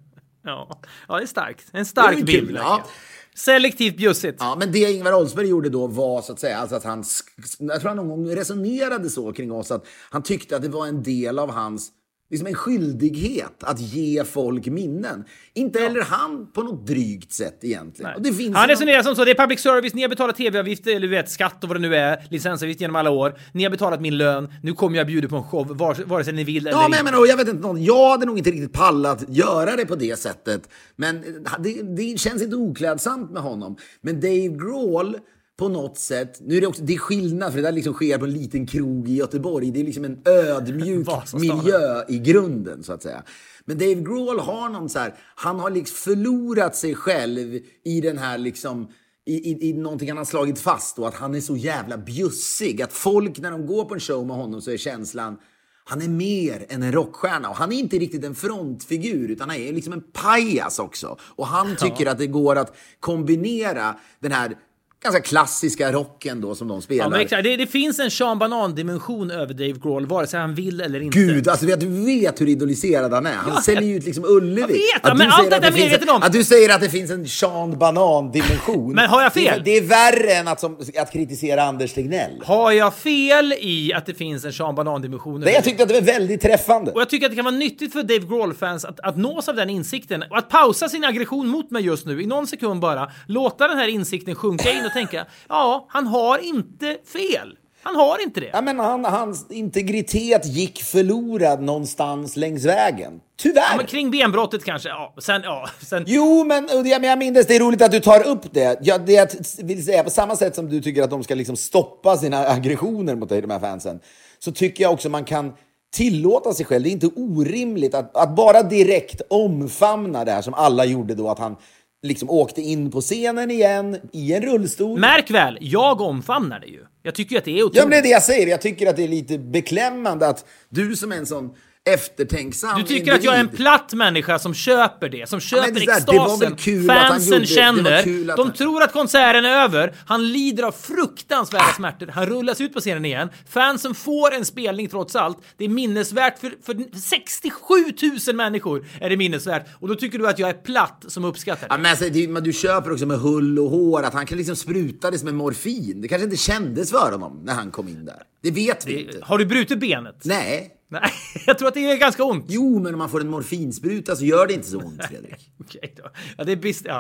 Ja, det är starkt. En stark bild. Kul, ja. Selektivt bjussigt. Ja, men det Ingvar Oldsberg gjorde då var så att säga, alltså att jag tror han någon gång resonerade så kring oss att han tyckte att det var en del av hans liksom en skyldighet att ge folk minnen. Inte heller han på något drygt sätt egentligen. Och det finns han resonerar som så, det är public service, ni har betalat tv-avgift eller du vet, skatt och vad det nu är, licensavgift genom alla år. Ni har betalat min lön, nu kommer jag bjuda på en show vare sig ni vill eller inte. Men jag vet inte, jag hade nog inte riktigt pallat göra det på det sättet. Men det känns inte oklädsamt med honom. Men Dave Grohl på något sätt, nu är det är skillnad för det där liksom sker på en liten krog i Göteborg. Det är liksom en ödmjuk miljö i grunden så att säga. Men Dave Grohl har någon så här, han har liksom förlorat sig själv i den här liksom i någonting han har slagit fast, och att han är så jävla bjussig att folk när de går på en show med honom så är känslan han är mer än en rockstjärna, och han är inte riktigt en frontfigur utan han är liksom en pajas också, och han tycker att det går att kombinera den här ganska klassiska rocken då som de spelar. Ja, men exakt. Det finns en Sean Banan-dimension över Dave Grohl, vare sig han vill eller inte. Gud, alltså du vet hur idoliserad han är. Han säljer ju ut liksom Ullevi. Jag vet, men allt detta är medveten om. Att du säger att det finns en Sean Banan-dimension. Men har jag fel? Det är värre än att kritisera Anders Tegnell. Har jag fel i att det finns en Sean Banan-dimension? Nej, jag tyckte att det var väldigt träffande. Och jag tycker att det kan vara nyttigt för Dave Grohl-fans att nås av den insikten och att pausa sin aggression mot mig just nu i någon sekund bara. Låta den här insikten sjunka in och tänka, ja, han har inte fel. Han har inte det. Ja, men hans integritet gick förlorad någonstans längs vägen. Tyvärr. Ja, men kring benbrottet kanske. Sen... Jo, men jag minns det är roligt att du tar upp det. Jag vill säga på samma sätt som du tycker att de ska liksom stoppa sina aggressioner mot de här fansen, så tycker jag också man kan tillåta sig själv. Det är inte orimligt att bara direkt omfamna det här som alla gjorde då, att han liksom åkte in på scenen igen i en rullstol. Märk väl, jag omfamnar det ju. Jag tycker att det är otroligt. Ja, men det är det jag säger. Jag tycker att det är lite beklämmande att du som en sån eftertänksam Du tycker att jag är en platt människa som köper det, som köper extasen. Fansen känner, de tror att konserten är över. Han lider av fruktansvärda smärtor. Han rullas ut på scenen igen. Fansen får en spelning trots allt. Det är minnesvärt för 67 000 människor är det minnesvärt. Och då tycker du att jag är platt som uppskattar det. Ja, men alltså, men du köper också med hull och hår att han kan liksom sprutades med morfin. Det kanske inte kändes för honom när han kom in där. Det vet vi inte. Har du brutit benet? Nej, jag tror att det är ganska ont. Jo, men om man får en morfinspruta så gör det inte så ont, Fredrik. Okej då. Ja, det är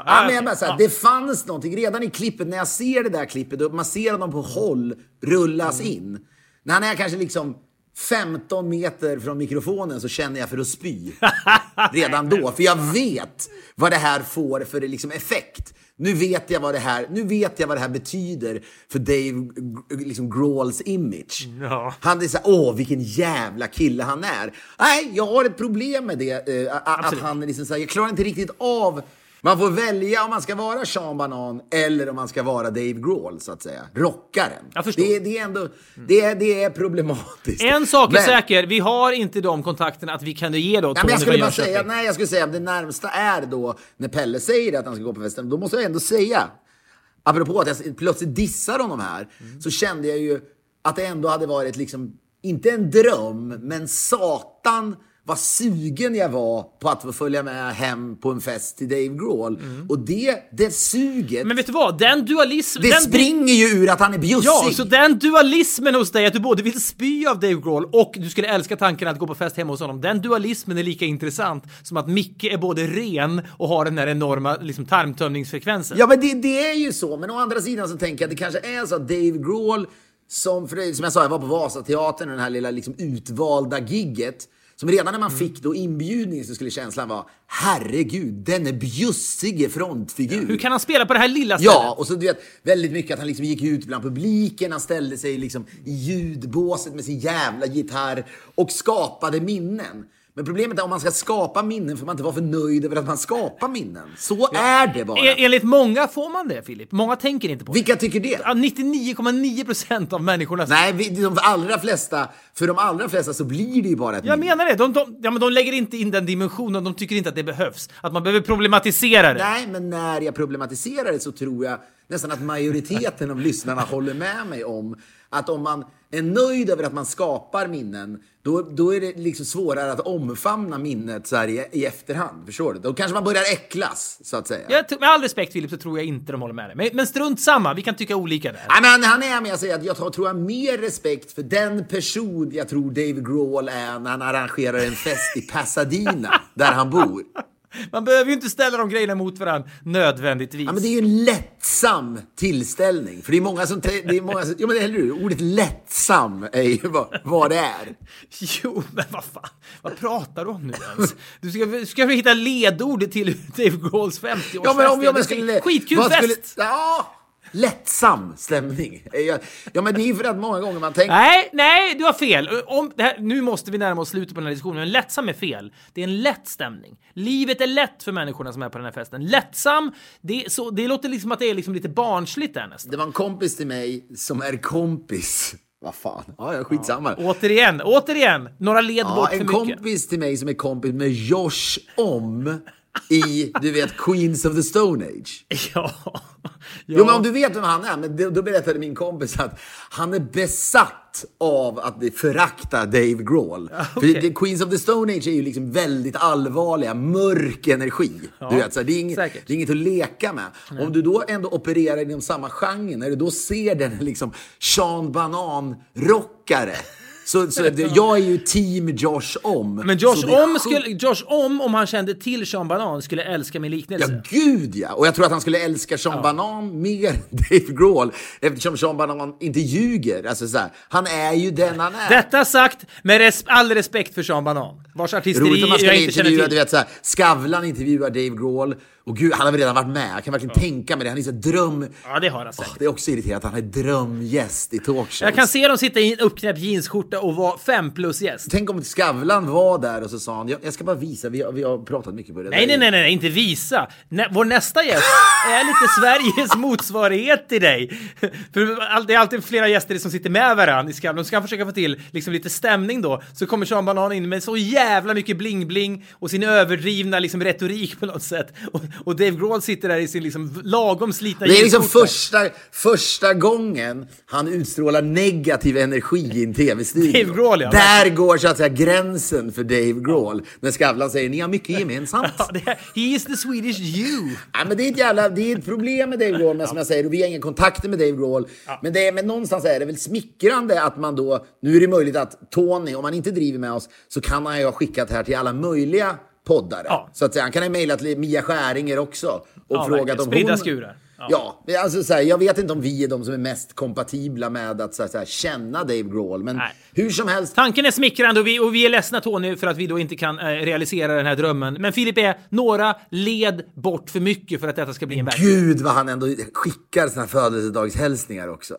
det fanns någonting redan i klippet. När jag ser det där klippet och man ser honom på håll rullas in. När han är kanske liksom 15 meter från mikrofonen så känner jag för att spy. Redan då. För jag vet vad det här får för liksom effekt. Nu vet jag vad det här betyder för Dave liksom Grohls image. Ja. Han är så här, vilken jävla kille han är. Nej, jag har ett problem med det. Att han är liksom så här, jag klarar inte riktigt av. Man får välja om man ska vara Sean Banan eller om man ska vara Dave Grohl, så att säga. Rockaren. Jag förstår. Det är ändå det är problematiskt. En sak är säker, vi har inte de kontakterna att vi kan ge då. Jag skulle säga det närmsta är då när Pelle säger att han ska gå på festen. Då måste jag ändå säga, apropå att jag plötsligt dissar honom här, så kände jag ju att det ändå hade varit liksom, inte en dröm, men satan vad sugen jag var på att få följa med hem på en fest till Dave Grohl. Och det suget... Men vet du vad? Den dualismen... Det springer ju ur att han är bjussig. Ja, så den dualismen hos dig, att du både vill spy av Dave Grohl och du skulle älska tanken att gå på fest hemma hos honom. Den dualismen är lika intressant som att Micke är både ren och har den här enorma liksom, tarmtömningsfrekvensen. Ja, men det är ju så. Men å andra sidan så tänker jag att det kanske är så att Dave Grohl, som jag sa, jag var på Vasateatern och den här lilla liksom, utvalda gigget. Som redan när man fick då inbjudningen så skulle känslan vara, herregud, den är bjussige frontfigur. Ja, hur kan han spela på det här lilla stället? Ja, och så du vet, väldigt mycket att han liksom gick ut bland publiken, han ställde sig liksom i ljudbåset med sin jävla gitarr och skapade minnen. Men problemet är om man ska skapa minnen får man inte vara för nöjd över att man skapar minnen. Så är det bara. Enligt många får man det, Filip. Många tänker inte på det. Vilka tycker det? 99,9% av människorna. Nej, för de allra flesta så blir det ju bara ett Jag minne. menar det. Men de lägger inte in den dimensionen. De tycker inte att det behövs. Att man behöver problematisera det. Nej, men när jag problematiserar det så tror jag nästan att majoriteten av lyssnarna håller med mig om att om man är nöjd över att man skapar minnen, då är det liksom svårare att omfamna minnet så här i efterhand. Förstår du? Då kanske man börjar äcklas, så att säga. Med all respekt, Filip, så tror jag inte de håller med dig. Men strunt samma, vi kan tycka olika där. Nej, men han är med att säga att jag tror jag mer respekt för den person jag tror Dave Grohl är när han arrangerar en fest i Pasadena, där han bor. Man behöver ju inte ställa de grejerna mot varandra nödvändigtvis. Ja, men det är ju en lättsam tillställning. För det är många som... ja, men eller hur? Ordet lättsam är ju vad det är. Jo, men vad fan? Vad pratar du om nu ens? Du ska hitta ledord till Dave Grohls 50-årsfest. Ja, men om jag skulle... Skitkul fest! Ja... Lättsam stämning. Ja, men det är för att många gånger man tänker... Nej, du har fel. Nu måste vi närma oss slutet på den här diskussionen. Men lättsam är fel. Det är en lätt stämning. Livet är lätt för människorna som är på den här festen. Lättsam, det låter liksom att det är liksom lite barnsligt där nästan. Det var en kompis till mig som är kompis. Vad fan? Ja, skitsamma. Återigen. Några led bort för mycket. En kompis till mig som är kompis med Josh Om i, du vet, Queens of the Stone Age. Ja. Jo, men om du vet vem han är, men då berättade min kompis att han är besatt av att förakta Dave Grohl. Okay. För Queens of the Stone Age är ju liksom väldigt allvarliga, mörk energi. Ja, du vet, så det är inget att leka med. Om du då ändå opererar inom samma genre, när du då ser den liksom Sean Banan-rockare. Så jag är ju team Josh Om. Men Josh om han kände till Sean Banan skulle älska min liknelse. Ja, gud ja. Och jag tror att han skulle älska Sean Banan mer än Dave Grohl. Eftersom Sean Banan inte ljuger. Alltså så här, han är ju den han är. Detta sagt med all respekt för Sean Banan. Vars artisteri jag inte känner till. Du vet, så här, Skavlan intervjuar Dave Grohl. Och gud, han har väl redan varit med. Jag kan verkligen tänka mig det. Han är så dröm... Ja, det har han säkert. Det är också irriterat att han är drömgäst i talkshows. Jag kan se dem sitta i en uppknäppt jeansskjorta och vara 5+ gäst. Tänk om Skavlan var där och så sa han, jag ska bara visa, vi har pratat mycket på det. Nej, inte visa. Vår nästa gäst är lite Sveriges motsvarighet till dig. För det är alltid flera gäster som sitter med varandra i Skavlan. De ska försöka få till liksom lite stämning då. Så kommer Sean Banan in med så jävla mycket bling-bling och sin överdrivna liksom retorik på något sätt. Och Dave Grohl sitter där i sin liksom lagom slitna. Det är liksom första gången han utstrålar negativ energi i en tv-studio. Dave Grohl, ja. Där går så att säga gränsen för Dave Grohl. När Skavlan säger, ni har mycket gemensamt. He is the Swedish you. Ja, men det är ett problem med Dave Grohl, men som jag säger, och vi har inga kontakter med Dave Grohl. Ja. Men någonstans är det väl smickrande att man då, nu är det möjligt att Tony, om han inte driver med oss, så kan han ju ha skickat här till alla möjliga poddare. Ja. Så att säga, han kan ha mejlat till Mia Skäringer också och frågat om spridda skurar. Ja, alltså så här, jag vet inte om vi är de som är mest kompatibla med att så här, känna Dave Grohl, men hur som helst. Tanken är smickrande och vi är ledsna, Tony, för att vi då inte kan realisera den här drömmen. Men Filip är några led bort för mycket för att detta ska bli en verklighet. Gud vad han ändå skickar såna födelsedagshälsningar också.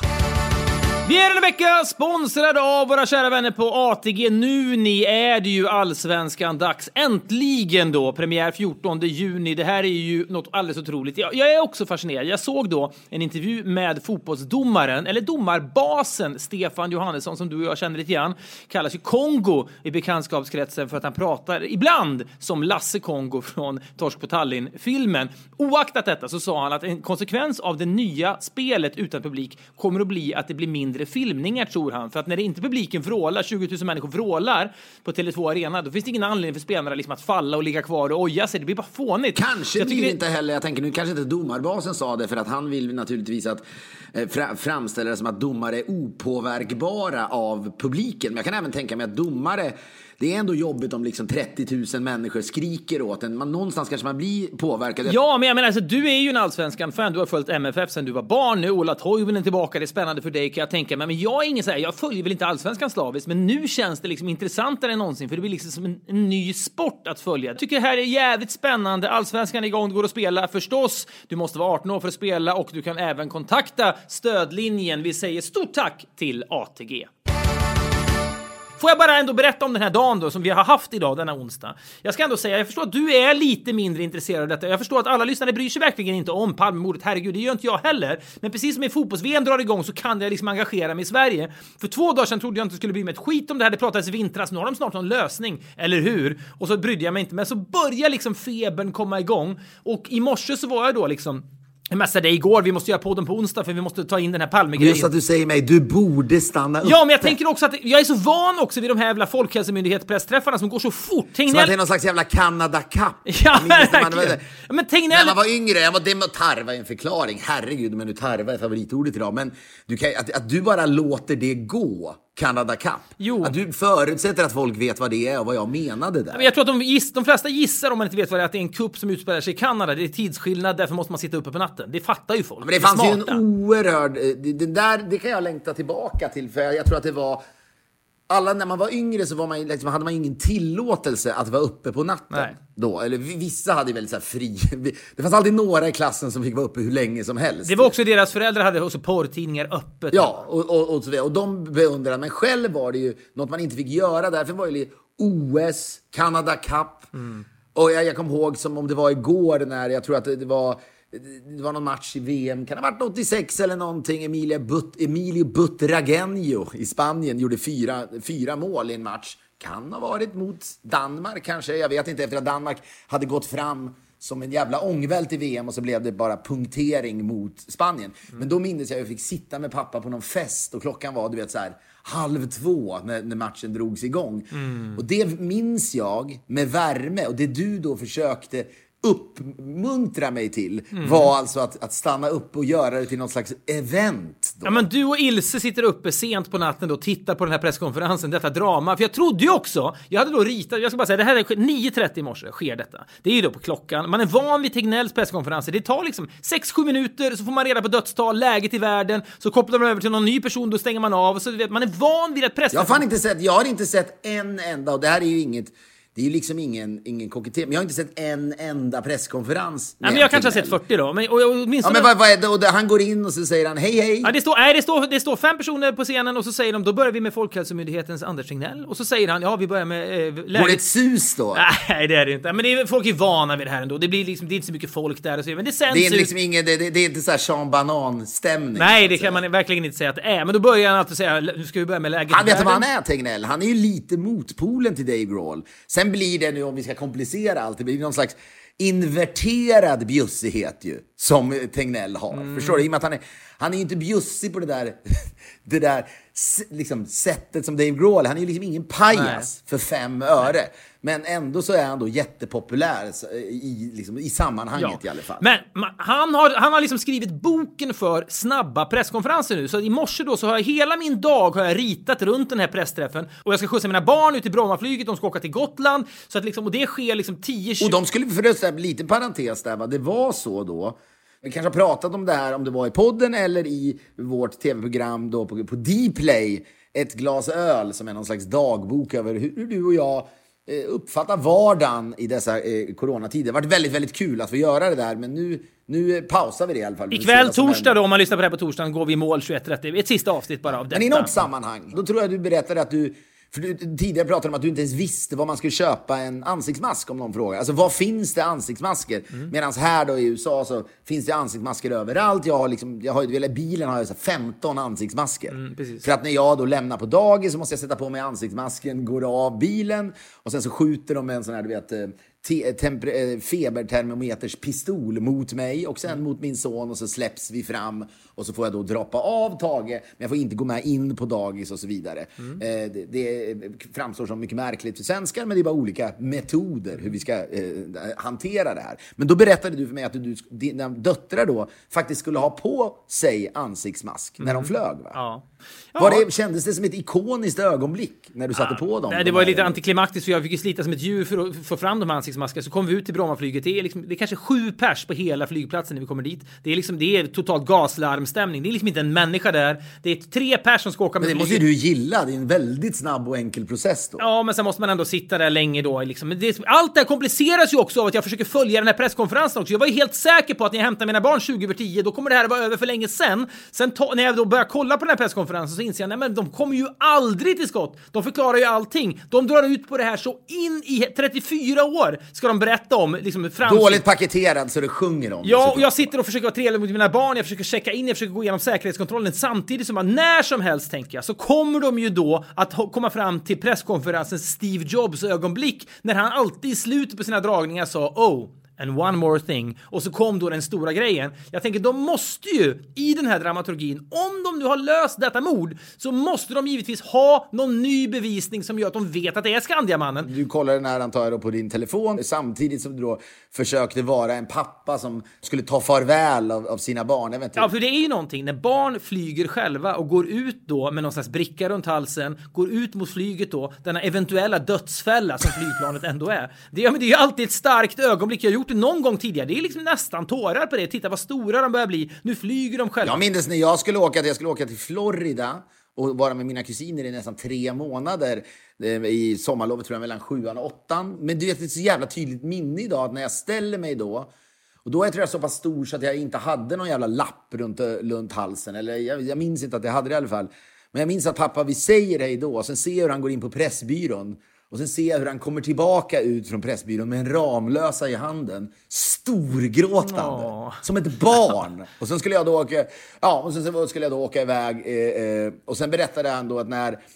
Vi är denna vecka sponsrade av våra kära vänner på ATG. Nu är det ju allsvenskan dags. Äntligen då, premiär 14 juni. Det här är ju något alldeles otroligt. Jag är också fascinerad. Jag såg då en intervju med fotbollsdomaren, eller domarbasen Stefan Johannesson, som du och jag känner lite grann. Kallas ju Kongo i bekantskapskretsen för att han pratar ibland som Lasse Kongo från Torsk på Tallinn-filmen. Oaktat detta så sa han att en konsekvens av det nya spelet utan publik kommer att bli att det blir mindre filmningar, tror han. För att när det inte publiken vrålar, 20 000 människor vrålar på Tele2 Arena, då finns det ingen anledning för spelarna liksom att falla och ligga kvar och oja sig. Det blir bara fånigt. Kanske blir inte heller, jag tänker nu kanske inte domarbasen sa det för att han vill naturligtvis att framställa det som att domare är opåverkbara av publiken. Men jag kan även tänka mig att domare, det är ändå jobbigt om liksom 30 000 människor skriker åt en. Någonstans kanske man blir påverkad. Ja, men jag menar, alltså, du är ju en allsvenskan-fan. Du har följt MFF sedan du var barn. Nu Ola Toivonen tillbaka. Det är spännande för dig, kan jag tänka mig. Men jag är ingen så här, jag följer väl inte allsvenskan slaviskt. Men nu känns det liksom intressantare än någonsin. För det blir liksom som en ny sport att följa. Jag tycker det här är jävligt spännande. Allsvenskan är igång, det går att spela. Förstås, du måste vara 18 år för att spela. Och du kan även kontakta stödlinjen. Vi säger stort tack till ATG. Får jag bara ändå berätta om den här dagen då, som vi har haft idag, denna onsdag. Jag ska ändå säga, jag förstår att du är lite mindre intresserad av detta. Jag förstår att alla lyssnare bryr sig verkligen inte om Palmemordet. Herregud, det gör inte jag heller. Men precis som i fotbolls-VM drar igång så kan jag liksom engagera mig i Sverige. För 2 dagar sedan trodde jag inte skulle bry mig ett skit om det här. Det pratades i vintras. Nu har de snart någon lösning, eller hur? Och så brydde jag mig inte. Men så börjar liksom febern komma igång. Och i morse så var jag då liksom... Jag mässade igår, vi måste göra podden på onsdag för vi måste ta in den här Palme-grejen. Just att du säger mig, du borde stanna upp. Ja, men jag tänker också att jag är så van också vid de här jävla folkhälsomyndighetspressträffarna som går så fort. Tegnell... Som att det är någon slags jävla Canada Cup. Ja, verkligen. Men Tegnell... När man var yngre, det med tarva är en förklaring. Herregud, men nu tarva är favoritordet idag. Men du kan, att du bara låter det gå. Canada Cup. Jo. Att du förutsätter att folk vet vad det är och vad jag menade där. Men jag tror att de flesta gissar, om man inte vet vad det är, att det är en kupp som utspelar sig i Kanada. Det är tidsskillnad, därför måste man sitta uppe på natten. Det fattar ju folk. Ja, men det fanns ju en oerhörd... Det kan jag längta tillbaka till, för jag tror att det var... Alla, när man var yngre så var man, liksom, hade man ingen tillåtelse att vara uppe på natten. Nej. Då. Eller vissa hade väldigt så här fri... Det fanns alltid några i klassen som fick vara uppe hur länge som helst. Det var också deras föräldrar hade också porrtidningar öppet. Ja, och de beundrade. Men själv var det ju något man inte fick göra. Därför var det OS, Canada Cup. Och jag kom ihåg som om det var igår när jag tror att det var någon match i VM, kan det ha varit 86 eller någonting. Emilio Butragueño i Spanien gjorde 4 mål i en match. Kan ha varit mot Danmark kanske, jag vet inte, efter att Danmark hade gått fram som en jävla ångvält i VM och så blev det bara punktering mot Spanien. Men då minns jag fick sitta med pappa på någon fest och klockan var, du vet, så här 1:30 när matchen drogs igång. Och det minns jag med värme, och det du då försökte uppmuntra mig till var alltså att stanna upp och göra det till någon slags event då. Ja, men du och Ilse sitter uppe sent på natten och tittar på den här presskonferensen, detta drama. För jag trodde ju också, jag hade då ritat, jag ska bara säga, det här är 9:30 i morse sker detta. Det är ju då på klockan. Man är van vid Tegnells presskonferenser. Det tar liksom 6-7 minuter, så får man reda på dödstal, läget i världen, så kopplar man över till någon ny person, då stänger man av, och så vet man är van vid att jag har inte sett en enda, och det här är ju inget. Det är ju liksom ingen kokettering. Men jag har inte sett en enda presskonferens. Nej, men jag kanske har sett 40 då. Men vad är det? Och han går in och så säger han hej. Ja, det står 5 personer på scenen och så säger de, då börjar vi med Folkhälsomyndighetens Anders Tegnell. Och så säger han, ja, vi börjar med läget. Går det ett sus då? Nej, det är det inte. Men folk är vana vid det här ändå. Det blir liksom, det är inte så mycket folk där och så. Men det sänds det är liksom det är inte så här Sean Banan-stämning. Nej, det kan man verkligen inte säga att det är. Men då börjar han alltid säga, nu ska vi börja med läget. Han vet vad han är, Tegnell. Han är ju lite motpolen till Dave Grohl. Sen blir det nu, om vi ska komplicera allt, det blir någon slags inverterad bjussighet ju, som Tegnell har. Förstår du? I och med att han är inte bjussig på det där liksom sättet som Dave Grohl. Han är ju liksom ingen pajas för 5 öre. Nej. Men ändå så är han då jättepopulär i sammanhanget i alla fall. Men han har liksom skrivit boken för snabba presskonferenser nu. Så i morse då så har jag hela min dag ritat runt den här pressträffen. Och jag ska skjutsa mina barn ut i Brommaflyget. De ska åka till Gotland. Så att liksom, och det sker liksom 10-20... Och de skulle, för lite parentes där, va? Det var så då. Vi kanske har pratat om det här, om det var i podden eller i vårt tv-program då på Dplay. Ett glas öl som är någon slags dagbok över hur du och jag uppfattar vardagen i dessa coronatider. Det har varit väldigt, väldigt kul att få göra det där, men nu pausar vi det i alla fall. Ikväll, torsdag då, om man lyssnar på det här på torsdagen, går vi i mål 21:30. Ett sista avsnitt bara av detta. Men i något sammanhang, då tror jag du berättade att du tidigare pratade om att du inte ens visste vad man skulle köpa en ansiktsmask om någon frågar. Alltså, vad finns det ansiktsmasker? Medan här då i USA så finns det ansiktsmasker överallt. I bilen har jag så 15 ansiktsmasker. För att när jag då lämnar på dagis så måste jag sätta på mig ansiktsmasken, går av bilen och sen så skjuter de med en sån här, du vet, febertermometers pistol mot mig och sen mot min son, och så släpps vi fram och så får jag då droppa av Tage, men jag får inte gå med in på dagis och så vidare. Det framstår som mycket märkligt för svenskar, men det är bara olika metoder hur vi ska hantera det här. Men då berättade du för mig att dina döttrar då faktiskt skulle ha på sig ansiktsmask när de flög, va? Ja. Kändes det som ett ikoniskt ögonblick när du satte på dem? Nej, det var lite antiklimaktiskt, för jag fick ju slita som ett djur för att få fram de här ansiktsmaskerna. Så kom vi ut till Brommaflyget. Det är kanske 7 pers på hela flygplatsen när vi kommer dit. Det är totalt gaslarmstämning. Det är liksom inte en människa där. Det är 3 pers som ska åka med. Men det måste ju du gilla. Det är en väldigt snabb och enkel process då. Ja, men sen måste man ändå sitta där länge då. Liksom. Allt det här kompliceras ju också av att jag försöker följa den här presskonferensen också. Jag var ju helt säker på att när jag hämtar mina barn 20:10, då kommer det här vara över för länge sen. När jag då börjar kolla på den här presskonferensen så inser jag, nej men de kommer ju aldrig till skott. De förklarar ju allting. De drar ut på det här så in i 34 år ska de berätta om. Liksom, dåligt paketerad så det sjunger om. Ja, och jag sitter och försöker vara trevlig mot mina barn. Jag försöker checka in, jag försöker gå igenom säkerhetskontrollen. Samtidigt som att när som helst, tänker jag, så kommer de ju då att komma fram till presskonferensens Steve Jobs ögonblick, när han alltid i slutet på sina dragningar sa and one more thing. Och så kom då den stora grejen. Jag tänker, de måste ju i den här dramaturgin, om de nu har löst detta mord, så måste de givetvis ha någon ny bevisning som gör att de vet att det är Skandiamannen. Du kollar den här, antar jag, då på din telefon, samtidigt som du då försökte vara en pappa som skulle ta farväl av sina barn. Jag vet inte. Ja, för det är ju någonting när barn flyger själva och går ut då med någon slags bricka runt halsen, går ut mot flyget då, denna eventuella dödsfälla som flygplanet ändå är. Det är ju alltid ett starkt ögonblick. Jag har gjort det någon gång tidigare. Det är liksom nästan tårar på det. Titta vad stora de börjar bli. Nu flyger de själva. Jag minns när jag skulle åka till Florida och vara med mina kusiner i nästan 3 månader i sommarlovet, tror jag, mellan 7:an och 8:an. Men det är ett så jävla tydligt minne idag att när jag ställer mig då, och då är jag så pass stor så att jag inte hade någon jävla lapp runt halsen. Eller jag minns inte att jag hade det i alla fall. Men jag minns att pappa, vi säger hej då, och sen ser jag hur han går in på Pressbyrån. Och sen ser jag hur han kommer tillbaka ut från Pressbyrån med en Ramlösa i handen, storgråtande, som ett barn. Och sen skulle jag då åka, iväg, och sen berättade han då att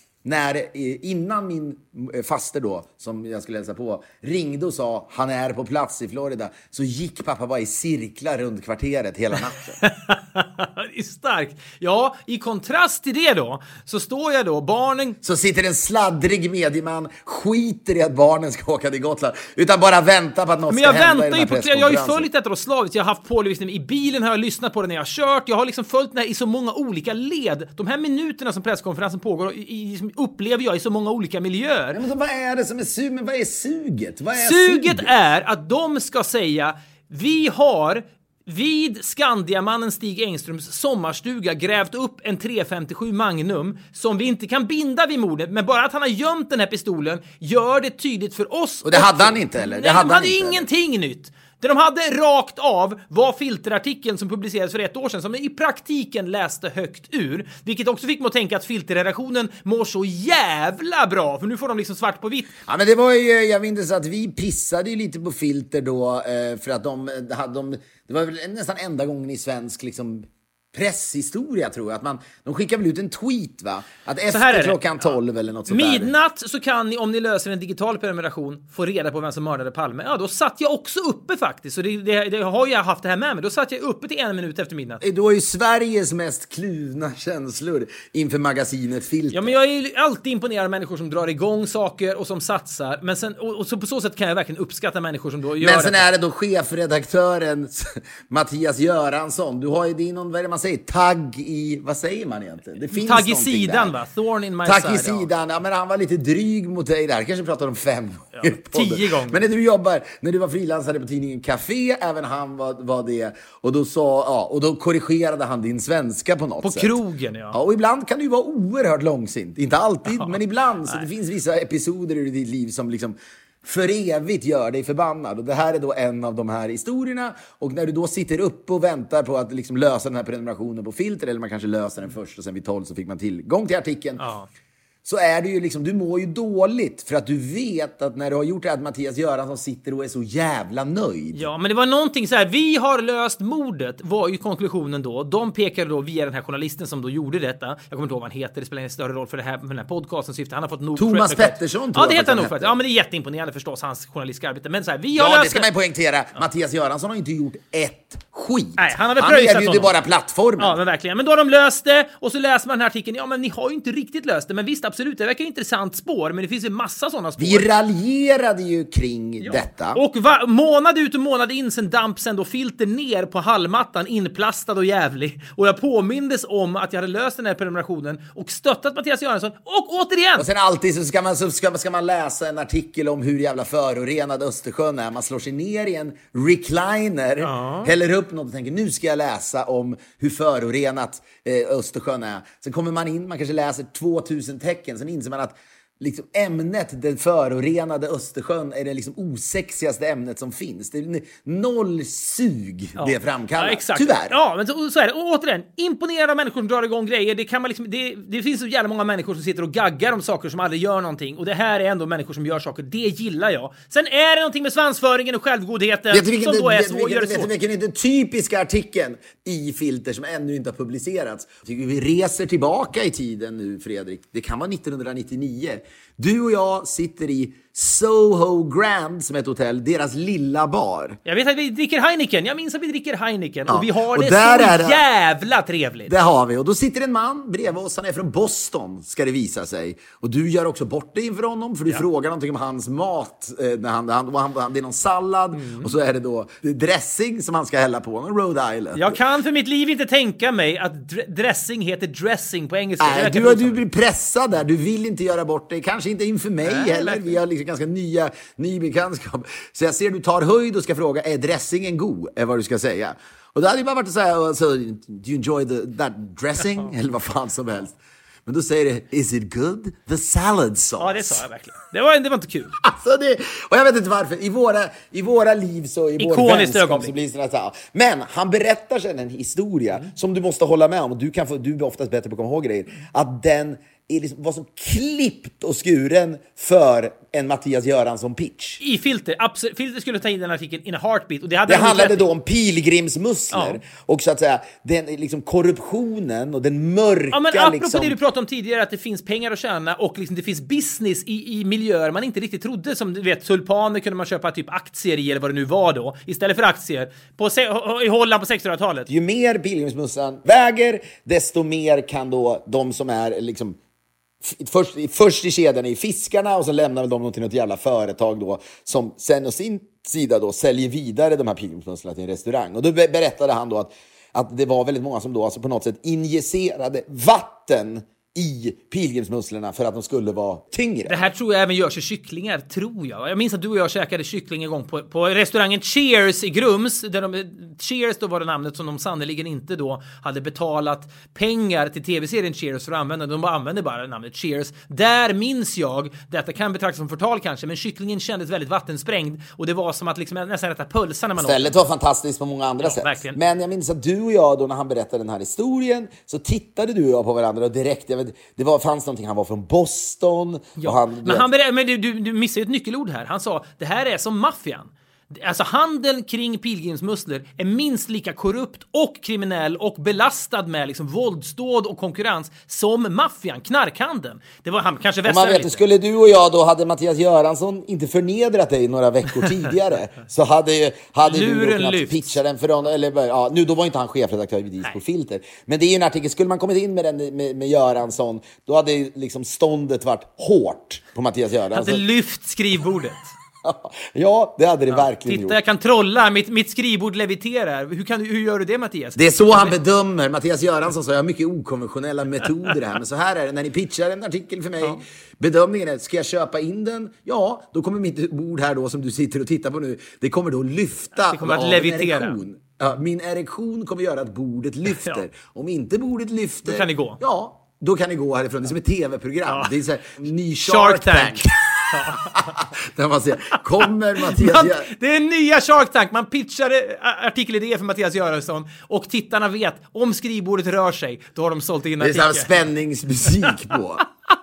innan min faster då, som jag skulle hälsa på, ringde och sa han är på plats i Florida, så gick pappa bara i cirklar runt kvarteret hela natten. Det är starkt. Ja, i kontrast till det då, så står jag då, barnen... Så sitter en sladdrig medieman, skiter i att barnen ska åka till Gotland, utan bara väntar på att något ska hända i den här presskonferensen. Jag har ju följt detta då slaviskt. Jag har haft pålysning i bilen, har jag lyssnat på det när jag har kört. Jag har liksom följt det här i så många olika led. De här minuterna som presskonferensen pågår upplever jag i så många olika miljöer. Ja, men vad är det som är suget? Vad är suget? Suget är att de ska säga, vi har vid Skandiamannen Stig Engströms sommarstuga grävt upp en .357 Magnum som vi inte kan binda vid mordet, men bara att han har gömt den här pistolen gör det tydligt för oss. Och det hade han inte, eller? Nej, de hade ingenting nytt. Det de hade rakt av var filterartikeln som publicerades för 1 år sedan, som i praktiken läste högt ur, vilket också fick mig att tänka att filterredaktionen mår så jävla bra, för nu får de liksom svart på vitt. Ja, men det var ju, jag minns att vi pissade ju lite på filter då, för att det var väl nästan enda gången i svensk liksom presshistoria, tror jag, att de skickar väl ut en tweet, va? Att efter klockan 12 eller något sånt midnatt så kan ni, om ni löser en digital prenumeration, få reda på vem som mördade Palme. Ja, då satt jag också uppe faktiskt. Så det har jag haft det här med mig. Då satt jag uppe till 1 minut efter midnatt. Då är ju Sveriges mest kluvna känslor inför magasinet Filter. Ja, men jag är ju alltid imponerad av människor som drar igång saker och som satsar. Men sen, och så på så sätt kan jag verkligen uppskatta människor som då gör det. Men sen är det då chefredaktören Mattias Göransson. Du har ju någon, vad är det man man säger, tagg i, vad säger man egentligen? Det finns tagg i sidan där. Va? Thorn in my side. Tagg i sidan, ja men han var lite dryg mot dig där. Kanske pratar om 5 gånger. 10 gånger. Men när du var frilansare på tidningen Café, även han var det. Och då och då korrigerade han din svenska på något sätt. På krogen, ja. Ja, och ibland kan du ju vara oerhört långsint. Inte alltid, men ibland. Så det finns vissa episoder i ditt liv som liksom för evigt gör dig förbannad. Och det här är då en av de här historierna. Och när du då sitter uppe och väntar på att liksom lösa den här prenumerationen på Filter, eller man kanske löser den först och sen vid 12 så fick man tillgång till artikeln. Ja. Så är det ju liksom, du mår ju dåligt för att du vet att när du har gjort det här, att Mattias Göransson sitter och är så jävla nöjd. Ja, men det var någonting så här, vi har löst mordet, var ju konklusionen då. De pekade då via den här journalisten som då gjorde detta. Jag kommer inte ihåg vad han heter, det spelar ingen större roll för den här podcasten syfte. Han har fått nog. Thomas Pettersson. Ja, det heter han nog faktiskt. Ja, men det är jätteimponerande förstås, hans journalistiska arbete. Men så här, vi har löst det ska man poängtera. Ja. Mattias Göransson har inte gjort ett skit. Nej, han erbjuder bara plattformen. Ja, men verkligen. Men då har de löst det, och så läser man den här artikeln. Ja, men ni har ju inte riktigt löst det. Men visst, absolut, det verkar intressant spår, men det finns ju massa sådana spår. Vi raljerade ju kring detta. Och månad ut och månad in sen damp sen då Filter ner på hallmattan, inplastad och jävlig. Och jag påmindes om att jag hade löst den här prenumerationen och stöttat Mattias Göransson. Och återigen! Och sen alltid så ska man läsa en artikel om hur jävla förorenad Östersjön är. Man slår sig ner i en recliner, häller upp något och tänker, nu ska jag läsa om hur förorenat Östersjön är. Sen kommer man in, man kanske läser 2000 tecken, sen inser man att liksom ämnet, den förorenade Östersjön, är det liksom osexigaste ämnet som finns. Det är noll sug det framkallar. Ja, exakt. Tyvärr. Ja, men så är det. Och återigen, imponerade människor som drar igång grejer. Det kan man liksom, det finns så jävla många människor som sitter och gaggar om saker som aldrig gör någonting. Och det här är ändå människor som gör saker. Det gillar jag. Sen är det någonting med svansföringen och självgodheten som då är svår. Vet du vilken är den typiska artikeln i Filter som ännu inte har publicerats? Jag tycker vi reser tillbaka i tiden nu, Fredrik. Det kan vara 1999. Du och jag sitter i Soho Grand, som är ett hotell, deras lilla bar. Jag vet att vi dricker Heineken. Jag minns att vi dricker Heineken. Ja. Och vi har och det så jävla trevligt. Det har vi. Och då sitter en man bredvid oss. Han är från Boston, ska det visa sig. Och du gör också bort dig inför honom. För du frågar någonting om hans mat. När det är någon sallad. Och så är det då dressing som han ska hälla på. En Rhode Island. Jag kan för mitt liv inte tänka mig att dressing heter dressing på engelska. Nej, du blir pressad där. Du vill inte göra bort dig. Kanske inte inför mig heller. Vi har liksom ganska ny bekantskap. Så jag ser du tar höjd och ska fråga, är dressingen god? Är vad du ska säga. Och då hade det bara varit att säga, so, do you enjoy that dressing? Eller vad fan som helst. Men då säger det, is it good? The salad sauce. Ja, det sa jag verkligen. Det var inte kul. Alltså och jag vet inte varför. I våra liv så, i vår vänskap så blir det så här. Men han berättar sen en historia som du måste hålla med om. Och du är oftast bättre på att komma ihåg grejer. Att den liksom var som klippt och skuren för en Mattias Göransson pitch. I Filter, absolut. Filter skulle ta in den artikeln in a heartbeat. Och det handlade då om pilgrimsmusslor. Ja. Och så att säga, den liksom korruptionen och den mörka... Ja, men apropå liksom... det du pratade om tidigare, att det finns pengar att tjäna och liksom det finns business i miljöer man inte riktigt trodde. Som du vet, tulpaner kunde man köpa typ aktier i, eller vad det nu var då. Istället för aktier. I Holland på 1600-talet. Ju mer pilgrimsmussan väger, desto mer kan då de som är liksom... Först i kedjan är fiskarna, och så lämnar de till något jävla företag då, som sen å sin sida då säljer vidare de här pilgrimsmusslorna till en restaurang. Och då berättade han då att det var väldigt många som då alltså på något sätt injicerade vatten i pilgrimsmusslorna för att de skulle vara tyngre. Det här tror jag även görs i kycklingar, tror jag. Jag minns att du och jag käkade kyckling en gång på restaurangen Cheers i Grums. Cheers då var det namnet som de sannoliken inte då hade betalat pengar till tv-serien Cheers för att använda. De använde bara namnet Cheers. Där minns jag, detta kan betraktas som förtal kanske, men kycklingen kändes väldigt vattensprängd. Och det var som att liksom nästan äta pölsa när man åt. Stället var fantastiskt på många andra sätt. Verkligen. Men jag minns att du och jag då, när han berättade den här historien, så tittade du och jag på varandra och direkt, fanns någonting, han var från Boston. Ja, men du missar ju ett nyckelord här. Han sa, det här är som maffian. Alltså handeln kring pilgrimsmusslor är minst lika korrupt och kriminell och belastad med liksom våldsdåd och konkurrens som maffian, knarkhandeln. Det var han kanske vässade lite. Man vet, skulle du och jag då, hade Mattias Göransson inte förnedrat dig några veckor tidigare, så hade du kunnat pitcha den för honom, eller ja, nu då var inte han chefredaktör vid på Filter. Men det är ju en artikel, skulle man kommit in med den med Göransson, då hade liksom ståndet varit hårt på Mattias Göransson. Hade lyft skrivbordet. Ja, det hade det verkligen gjort. Jag kan trolla, mitt skrivbord leviterar. Hur gör du det, Mattias? Det är så han bedömer. Mattias Göransson sa, jag har mycket okonventionella metoder här. Men så här är det, när ni pitchar en artikel för mig. Ja. Bedömningen är, ska jag köpa in den? Ja, då kommer mitt bord här då, som du sitter och tittar på nu, det kommer då lyfta. Det kommer att levitera. Ja, min erektion kommer göra att bordet lyfter. Om inte bordet lyfter... Då kan ni gå. Ja, då kan ni gå härifrån. Det är som ett tv-program. Ja. Det är så här, ny Shark Tank. Där man ser, kommer Mattias... Det är nya Shark Tank. Man pitchar artikelidéer för Mattias Göransson och tittarna vet, om skrivbordet rör sig, då har de sålt in artikeln. Det är så här spänningsmusik på.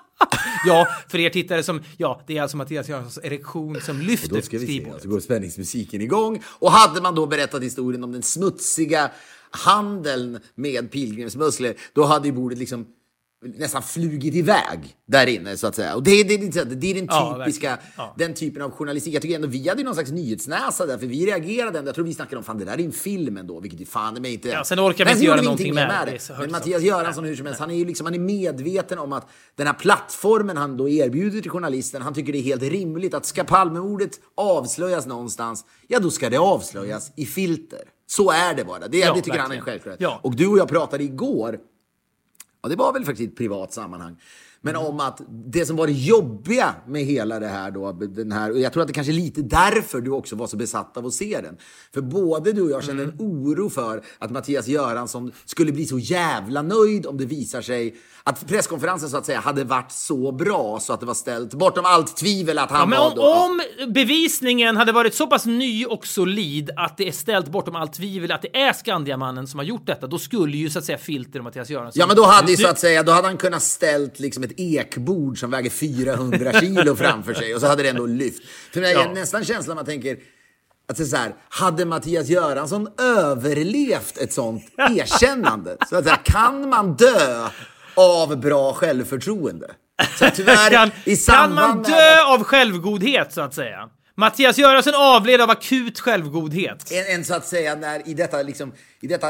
Ja, för er tittare som... Ja, det är alltså Mattias Göranssons erektion som lyfter skrivbordet. Så går spänningsmusiken igång. Och hade man då berättat historien om den smutsiga handeln med pilgrimsmuskler, då hade ju bordet liksom nästan flugit iväg där inne, så att säga. Och det är den typiska, den typen av journalistik. Jag tycker ändå vi hade ju någon slags nyhetsnäsa där, för vi reagerade ändå. Jag tror vi snackade om, fan, det där är en film ändå, vilket är fan mig inte... Ja, sen orkar vi inte göra någonting med det. Men Mattias Göransson, hur som helst, han är ju liksom, han är medveten om att den här plattformen han då erbjuder till journalisten, han tycker det är helt rimligt att ska Palmemordet avslöjas någonstans, ja då ska det avslöjas i filter. Så är det bara. Det tycker han är självklart. Ja. Och du och jag pratade igår, och det var väl faktiskt ett privat sammanhang, men om att det som var det jobbiga med hela det här då, den här, och jag tror att det kanske är lite därför du också var så besatt av att se den. För både du och jag känner en oro för att Mattias Göransson skulle bli så jävla nöjd om det visar sig att presskonferensen, så att säga, hade varit så bra så att det var ställt bortom allt tvivel att han var då... Om bevisningen hade varit så pass ny och solid att det är ställt bortom allt tvivel att det är Skandiamannen som har gjort detta, då skulle ju, så att säga, filter och Mattias Göransson... Ja, men då hade ju, så att säga, då hade han kunnat ställt liksom ett ekbord som väger 400 kilo framför sig, och så hade det ändå lyft. För mig är nästan känslan, man tänker att det är så här, hade Mattias Göransson överlevt ett sånt erkännande? Så att säga, kan man dö av bra självförtroende? Så tyvärr, kan man dö av självgodhet, så att säga? Mattias Göransson avled av akut självgodhet. En så att säga, när i detta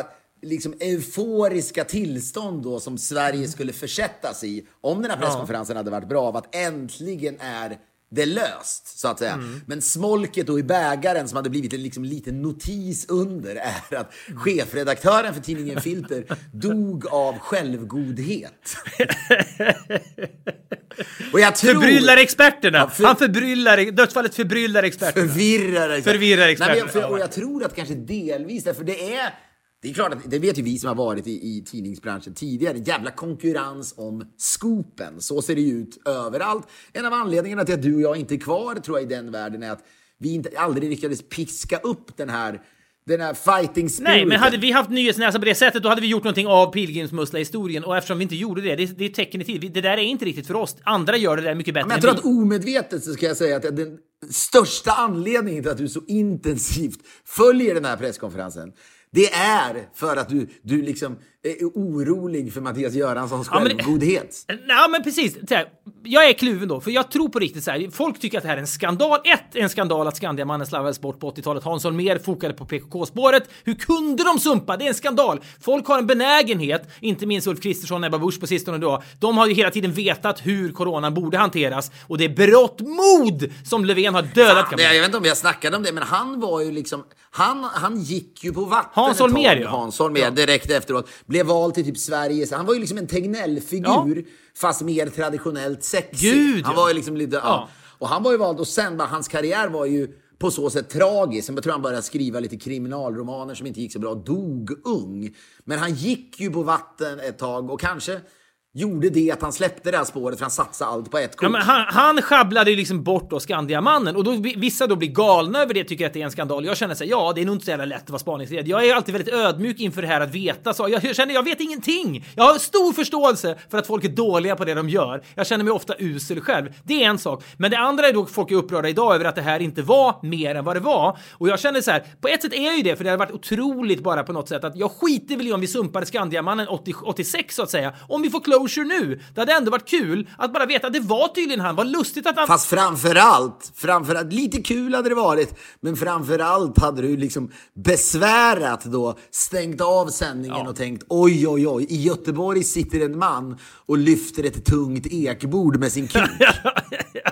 euforiska tillstånd då som Sverige skulle försättas i, om den här presskonferensen hade varit bra, av att äntligen är det löst, så att säga. Men smolket då i bägaren som hade blivit en liksom liten notis under är att chefredaktören för tidningen Filter dog av självgodhet. Och jag tror... Förbryllar experterna. Han förbryllar... Dödsfallet förbryllar experterna. Förvirrar experterna. Och jag tror att kanske delvis, för det är klart att det vet ju vi som har varit i tidningsbranschen tidigare. Jävla konkurrens om scoopen. Så ser det ut överallt. En av anledningarna till att du och jag inte är kvar, tror jag, i den världen är att vi aldrig lyckades piska upp den här fighting spiriten. Nej, men hade vi haft nyhetsnäsa på det sättet, då hade vi gjort någonting av pilgrimsmussla-historien. Och eftersom vi inte gjorde det är tecken i tid. Det där är inte riktigt för oss. Andra gör det där mycket bättre. Men jag tror att omedvetet så ska jag säga att den största anledningen till att du så intensivt följer den här presskonferensen, det är för att du liksom är orolig för Mattias Göranssons självgodhet. Ja, men precis. Jag är kluven då, för jag tror på riktigt så här. Folk tycker att det här är en skandal. En skandal att Skandiamannen slarvades bort på 80-talet. Hans Holmér fokade på PKK-spåret. Hur kunde de sumpa? Det är en skandal. Folk har en benägenhet, inte minst Ulf Kristersson och Ebba Busch på sistone då. De har ju hela tiden vetat hur coronan borde hanteras. Och det är brott mod som Löfven har dödat. Jag vet inte om jag snackade om det, men han var ju liksom... Han gick ju på vatten. Hans Holmér, Hans Holmér direkt efteråt. Blev vald till typ Sveriges... Han var ju liksom en Tegnell-figur, fast mer traditionellt sexig. Han var ju liksom lite... Och han var ju vald, och sen hans karriär var ju på så sätt tragisk. Jag tror han började skriva lite kriminalromaner som inte gick så bra. Dog ung. Men han gick ju på vatten ett tag, och kanske gjorde det att han släppte det här spåret, för han satsade allt på ett kort. Ja, men han sjabblade ju liksom bort då Skandiamannen, och då vissa då blir galna över det, tycker att det är en skandal. Jag känner sig, det är nog inte så jävla lätt att vara spaningsled. Jag är alltid väldigt ödmjuk inför det här att veta, så jag vet ingenting. Jag har stor förståelse för att folk är dåliga på det de gör. Jag känner mig ofta usel själv. Det är en sak. Men det andra är då folk är upprörda idag över att det här inte var mer än vad det var. Och jag känner så här, på ett sätt är ju det, för det har varit otroligt bara på något sätt att jag skiter väl i om vi sumpade Skandiamannen 86 så att säga. Om vi får closure nu. Det hade ändå varit kul att bara veta att det var tydligen han. Vad lustigt att han... Fast framförallt, lite kul hade det varit, men framförallt hade du liksom besvärat då, stängt av sändningen och tänkt, oj, i Göteborg sitter en man och lyfter ett tungt ekbord med sin kuk.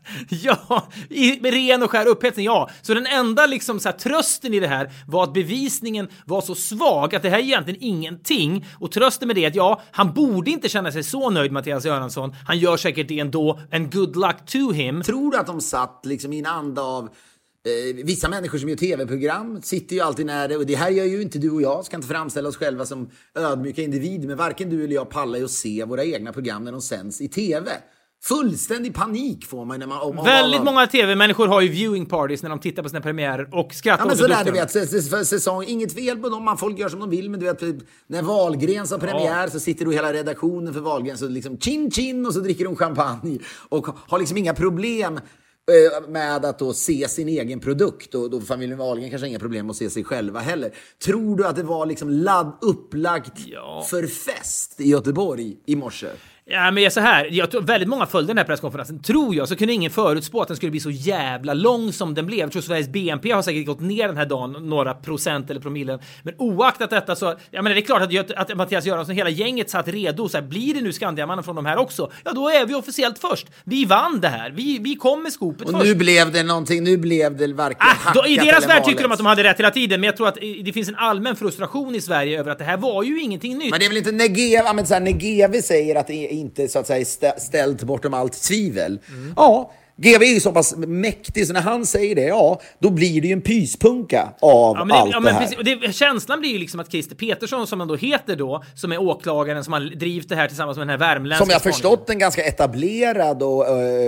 Ja, i ren och skär upphetsning, ja. Så den enda liksom så här, trösten i det här var att bevisningen var så svag att det här är egentligen ingenting. Och trösten med det är att ja, han borde inte känna sig så nöjd, Mattias Göransson. Han gör säkert det ändå. And good luck to him. Tror du att de satt liksom i en anda av vissa människor som gör tv-program sitter ju alltid nära, och det här gör ju inte du och jag, ska inte framställa oss själva som ödmjuka individer, men varken du eller jag pallar ju att se våra egna program när de sänds i tv. Fullständig panik får man när man... Väldigt många tv-människor har ju viewing parties när de tittar på sina premiärer och skrattar. Ja, men så där, du vet, säsong, inget fel på dem, folk gör som de vill, men du vet, när Wahlgrens har premiär så sitter du hela redaktionen för Wahlgrens och liksom chin och så dricker de champagne och har liksom inga problem med att då se sin egen produkt, och då familjen Wahlgren kanske inga problem att se sig själva heller. Tror du att det var liksom upplagt för fest i Göteborg i morse? Ja, men så här, jag tror väldigt många följde den här presskonferensen, tror jag, så kunde ingen förutspå att den skulle bli så jävla lång som den blev. Jag tror Sveriges BNP har säkert gått ner den här dagen några procent eller promillen, men oaktat detta så, jag menar, det är klart att Mattias Göransson, hela gänget satt redo, så här, blir det nu Skandiamannen från de här också, ja då är vi officiellt först. Vi vann det här, vi kom med skopet och först. Nu blev det någonting, nu blev det varken hackat i deras värld tycker valet. de att de hade rätt hela tiden, men jag tror att det finns en allmän frustration i Sverige över att det här var ju ingenting nytt. Men det är väl inte när GV säger att det är inte så att säga ställt bortom allt tvivel. Ja, GV är ju så pass mäktig, så när han säger det, ja, då blir det ju en pyspunka av allt det här. Känslan blir ju liksom att Christer Petersson, som han då heter då, som är åklagaren som har drivit det här tillsammans med den här värmländska... Som jag förstått en ganska etablerad och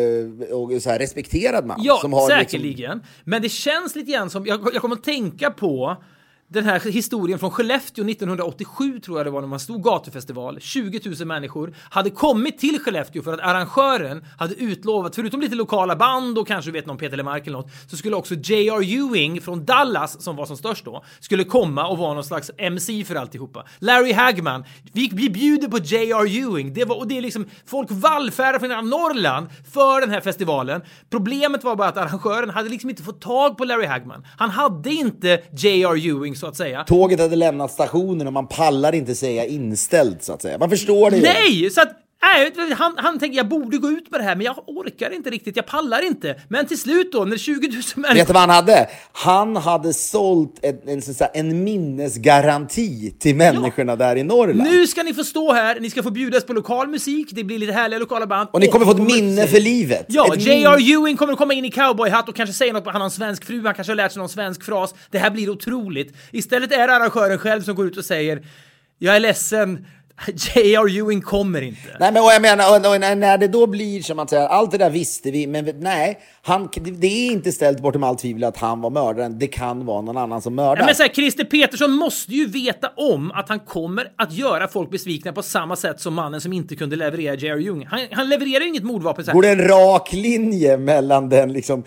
så här respekterad man. Ja, som har säkerligen. Liksom... Men det känns lite grann som... Jag kommer att tänka på den här historien från Skellefteå 1987, tror jag det var, när man stod gatufestival. 20 000 människor hade kommit till Skellefteå för att arrangören hade utlovat, förutom lite lokala band och kanske vet någon Peter Lemark eller något, så skulle också J.R. Ewing från Dallas, som var som störst då, skulle komma och vara någon slags MC för alltihopa. Larry Hagman, vi bjuder på J.R. Ewing. Det är liksom, folk vallfärdar från hela Norrland för den här festivalen. Problemet var bara att arrangören hade liksom inte fått tag på Larry Hagman. Han hade inte J.R. Ewing, så att säga. Tåget hade lämnat stationen och man pallar inte säga inställt, så att säga. Man förstår det. Nej, så att han tänkte, jag borde gå ut med det här, men jag orkar inte riktigt, jag pallar inte. Men till slut då, när 20 000 människor... Vet du vad han hade? Han hade sålt en minnesgaranti till människorna där i Norrland. Nu ska ni få stå här, ni ska få bjudas på lokal musik, det blir lite härliga lokala band. Och ni kommer få ett minne för livet. Ja, J.R. Ewing kommer att komma in i cowboyhatt och kanske säga något, han har en svensk fru, han kanske har lärt sig någon svensk fras. Det här blir otroligt. Istället är det arrangören själv som går ut och säger, jag är ledsen, J.R. Ewing kommer inte. Nej, men och jag menar, och när det då blir som att säga, allt det där visste vi, men nej, det är inte ställt bortom allt tvivel att han var mördaren. Det kan vara någon annan som mördar. Men så här, Christer Petersson måste ju veta om att han kommer att göra folk besvikna på samma sätt som mannen som inte kunde leverera J.R. Ewing. Han levererar ju inget mordvapen. Så här. Går det en rak linje mellan den liksom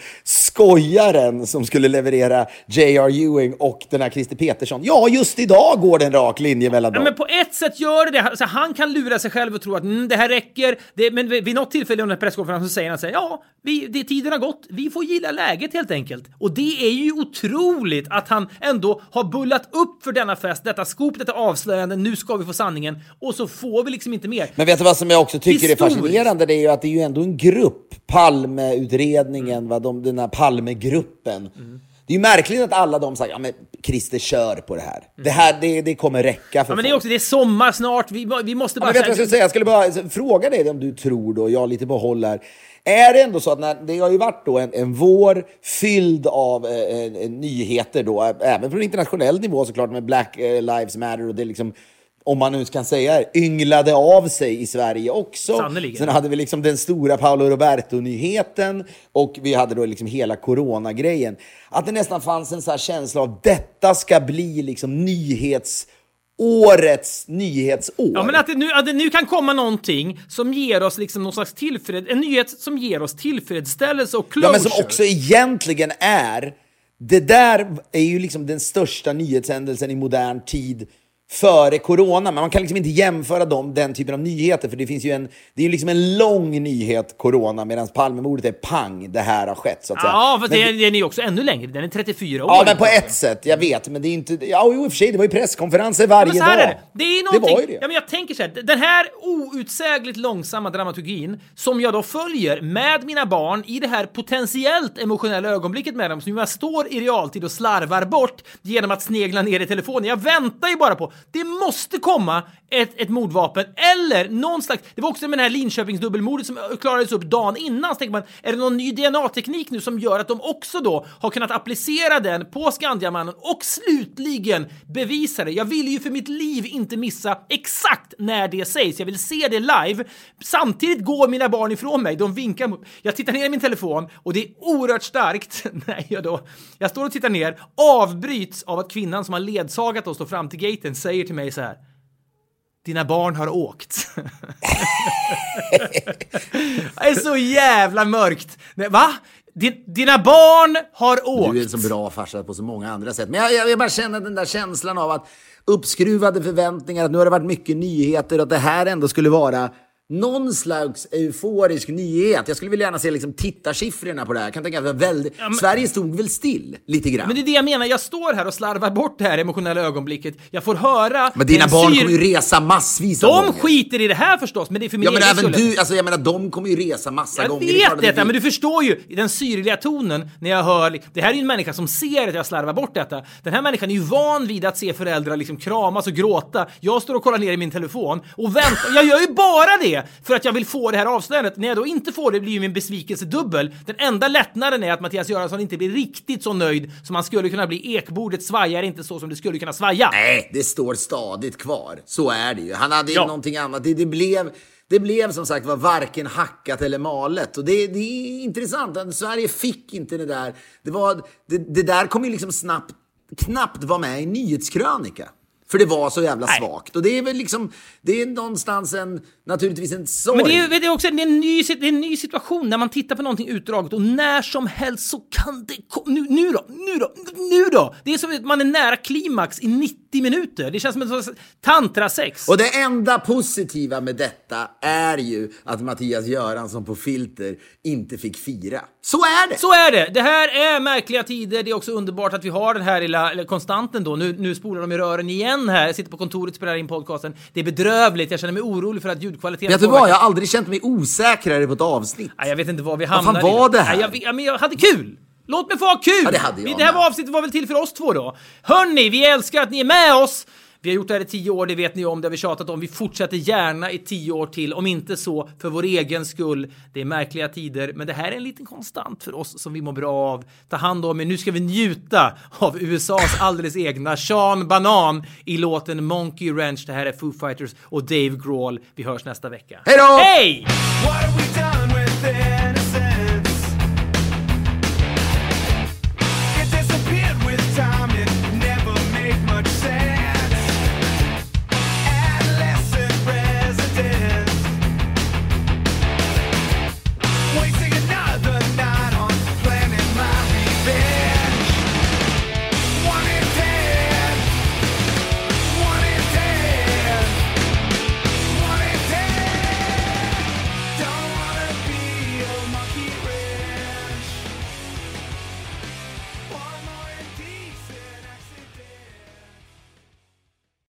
skojaren som skulle leverera J.R. Ewing och den här Christer Petersson? Ja, just idag går det en rak linje mellan dem. Men på ett sätt gör det. Så han kan lura sig själv och tro att det här räcker. Men vid något tillfälle under presskonferensen så säger han så här, ja, tiden har gått. Vi får gilla läget helt enkelt. Och det är ju otroligt att han ändå har bullat upp för denna fest, detta skop, detta avslöjande. Nu ska vi få sanningen. Och så får vi liksom inte mer. Men vet du vad som jag också tycker är fascinerande? Det är ju att det är ju ändå en grupp, Palmeutredningen, den här Palmegruppen. Det är ju märkligt att alla de säger, ja men Christer kör på det här. Det kommer räcka för ja, men det är sommar snart, vi måste bara... Ja, vet vad jag skulle bara fråga dig om du tror då, jag lite på håll här. Är det ändå så att det har ju varit då en vår fylld av nyheter då, även från internationell nivå såklart, med Black Lives Matter, och det liksom, om man nu kan säga, ynglade av sig i Sverige också. Sannoliken. Sen hade vi liksom den stora Paolo Roberto-nyheten, och vi hade då liksom hela coronagrejen. Att det nästan fanns en så här känsla av detta ska bli liksom årets nyhetsår. Ja, men att det nu kan komma någonting som ger oss liksom någon slags en nyhet som ger oss tillfredsställelse och closure. Ja, men som också egentligen det där är ju liksom den största nyhetshändelsen i modern tid före corona, men man kan liksom inte jämföra den typen av nyheter, för det finns ju det är ju liksom en lång nyhet, corona, medan Palmemordet är pang, det här har skett, så att säga. Ja, för den är ju också ännu längre, den är 34 år. Ja, men på ett sätt, jag vet, men det är inte, ja, i och för sig, det var ju presskonferenser varje dag. Det är någonting, det var ju det. Ja, men jag tänker så här, den här outsägligt långsamma dramaturgin som jag då följer med mina barn i det här potentiellt emotionella ögonblicket med dem, som jag står i realtid och slarvar bort genom att snegla ner i telefonen. Jag väntar ju bara på, det måste komma ett mordvapen eller någon slags, det var också med den här Linköpings dubbelmordet som klarades upp dagen innan, så tänker man, är det någon ny DNA-teknik nu som gör att de också då har kunnat applicera den på Skandiamannen och slutligen bevisa det. Jag vill ju för mitt liv inte missa exakt när det sägs. Jag vill se det live. Samtidigt går mina barn ifrån mig. De vinkar mot. Jag tittar ner i min telefon och det är oerhört starkt när jag står och tittar ner, avbryts av att kvinnan som har ledsagat oss fram till gaten säger till mig så här: dina barn har åkt. Det är så jävla mörkt. Va? Dina barn har åkt. Du är så bra farsa på så många andra sätt. Men jag bara känner den där känslan av att uppskruvade förväntningar, att nu har det varit mycket nyheter och att det här ändå skulle vara någon slags euforisk nyhet. Jag skulle vilja gärna se liksom tittarsiffrorna på det här. Jag kan tänka att väldigt... Sverige stod väl still lite grann. Men det är det jag menar. Jag står här och slarvar bort det här emotionella ögonblicket. Jag får höra... Men dina barn kommer ju resa massvis av gånger. De skiter i det här förstås, men det är för mig. Ja, men även du, alltså jag menar, de kommer ju resa massa gånger. Jag vet detta, men du förstår ju den syrliga tonen när jag hör... Det här är ju en människa som ser att jag slarvar bort detta. Den här människan är ju van vid att se föräldrar liksom kramas och gråta. Jag står och kollar ner i min telefon och väntar. Jag gör ju bara det för att jag vill få det här avslöjandet. När jag då inte får det blir ju min besvikelse dubbel. Den enda lättnaden är att Mattias Göransson inte blir riktigt så nöjd som han skulle kunna bli. Ekbordet svajar inte så som det skulle kunna svaja. Nej, det står stadigt kvar. Så är det ju. Han hade ju någonting annat. Det blev som sagt var varken hackat eller malet. Och det är intressant att Sverige fick inte det där. Det där kom ju liksom knappt vara med i nyhetskrönika. För det var så jävla svagt. Och det är väl liksom, det är någonstans naturligtvis en sorg. Men det är också en ny situation när man tittar på någonting utdraget och när som helst så kan det nu då. Det är som att man är nära klimax i 90 minuter. Det känns som en sorts tantrasex. Och det enda positiva med detta är ju att Mattias Göransson på Filter inte fick fira. Så är det! Så är det! Det här är märkliga tider. Det är också underbart att vi har den här lilla konstanten då. Nu spolar de i rören igen här. Jag sitter på kontoret och spelar in podcasten. Det är bedrövligt. Jag känner mig orolig för att ljudkvaliteten... Vet du vad? Jag har aldrig känt mig osäkrare på ett avsnitt. Nej, jag vet inte vad vi hamnar i. Vad fan var det här? Men jag hade kul! Låt mig få ha kul! Ja, det hade jag. Det här avsnittet var väl till för oss två då. Hörni, vi älskar att ni är med oss. Vi har gjort det här i 10 år, det vet ni om, det har vi tjatat om. Vi fortsätter gärna i 10 år till, om inte så för vår egen skull. Det är märkliga tider, men det här är en liten konstant för oss som vi mår bra av. Ta hand om er, nu ska vi njuta av USAs alldeles egna Sean Banan i låten Monkey Wrench. Det här är Foo Fighters och Dave Grohl. Vi hörs nästa vecka. Hej då! Hej! What have we done with this?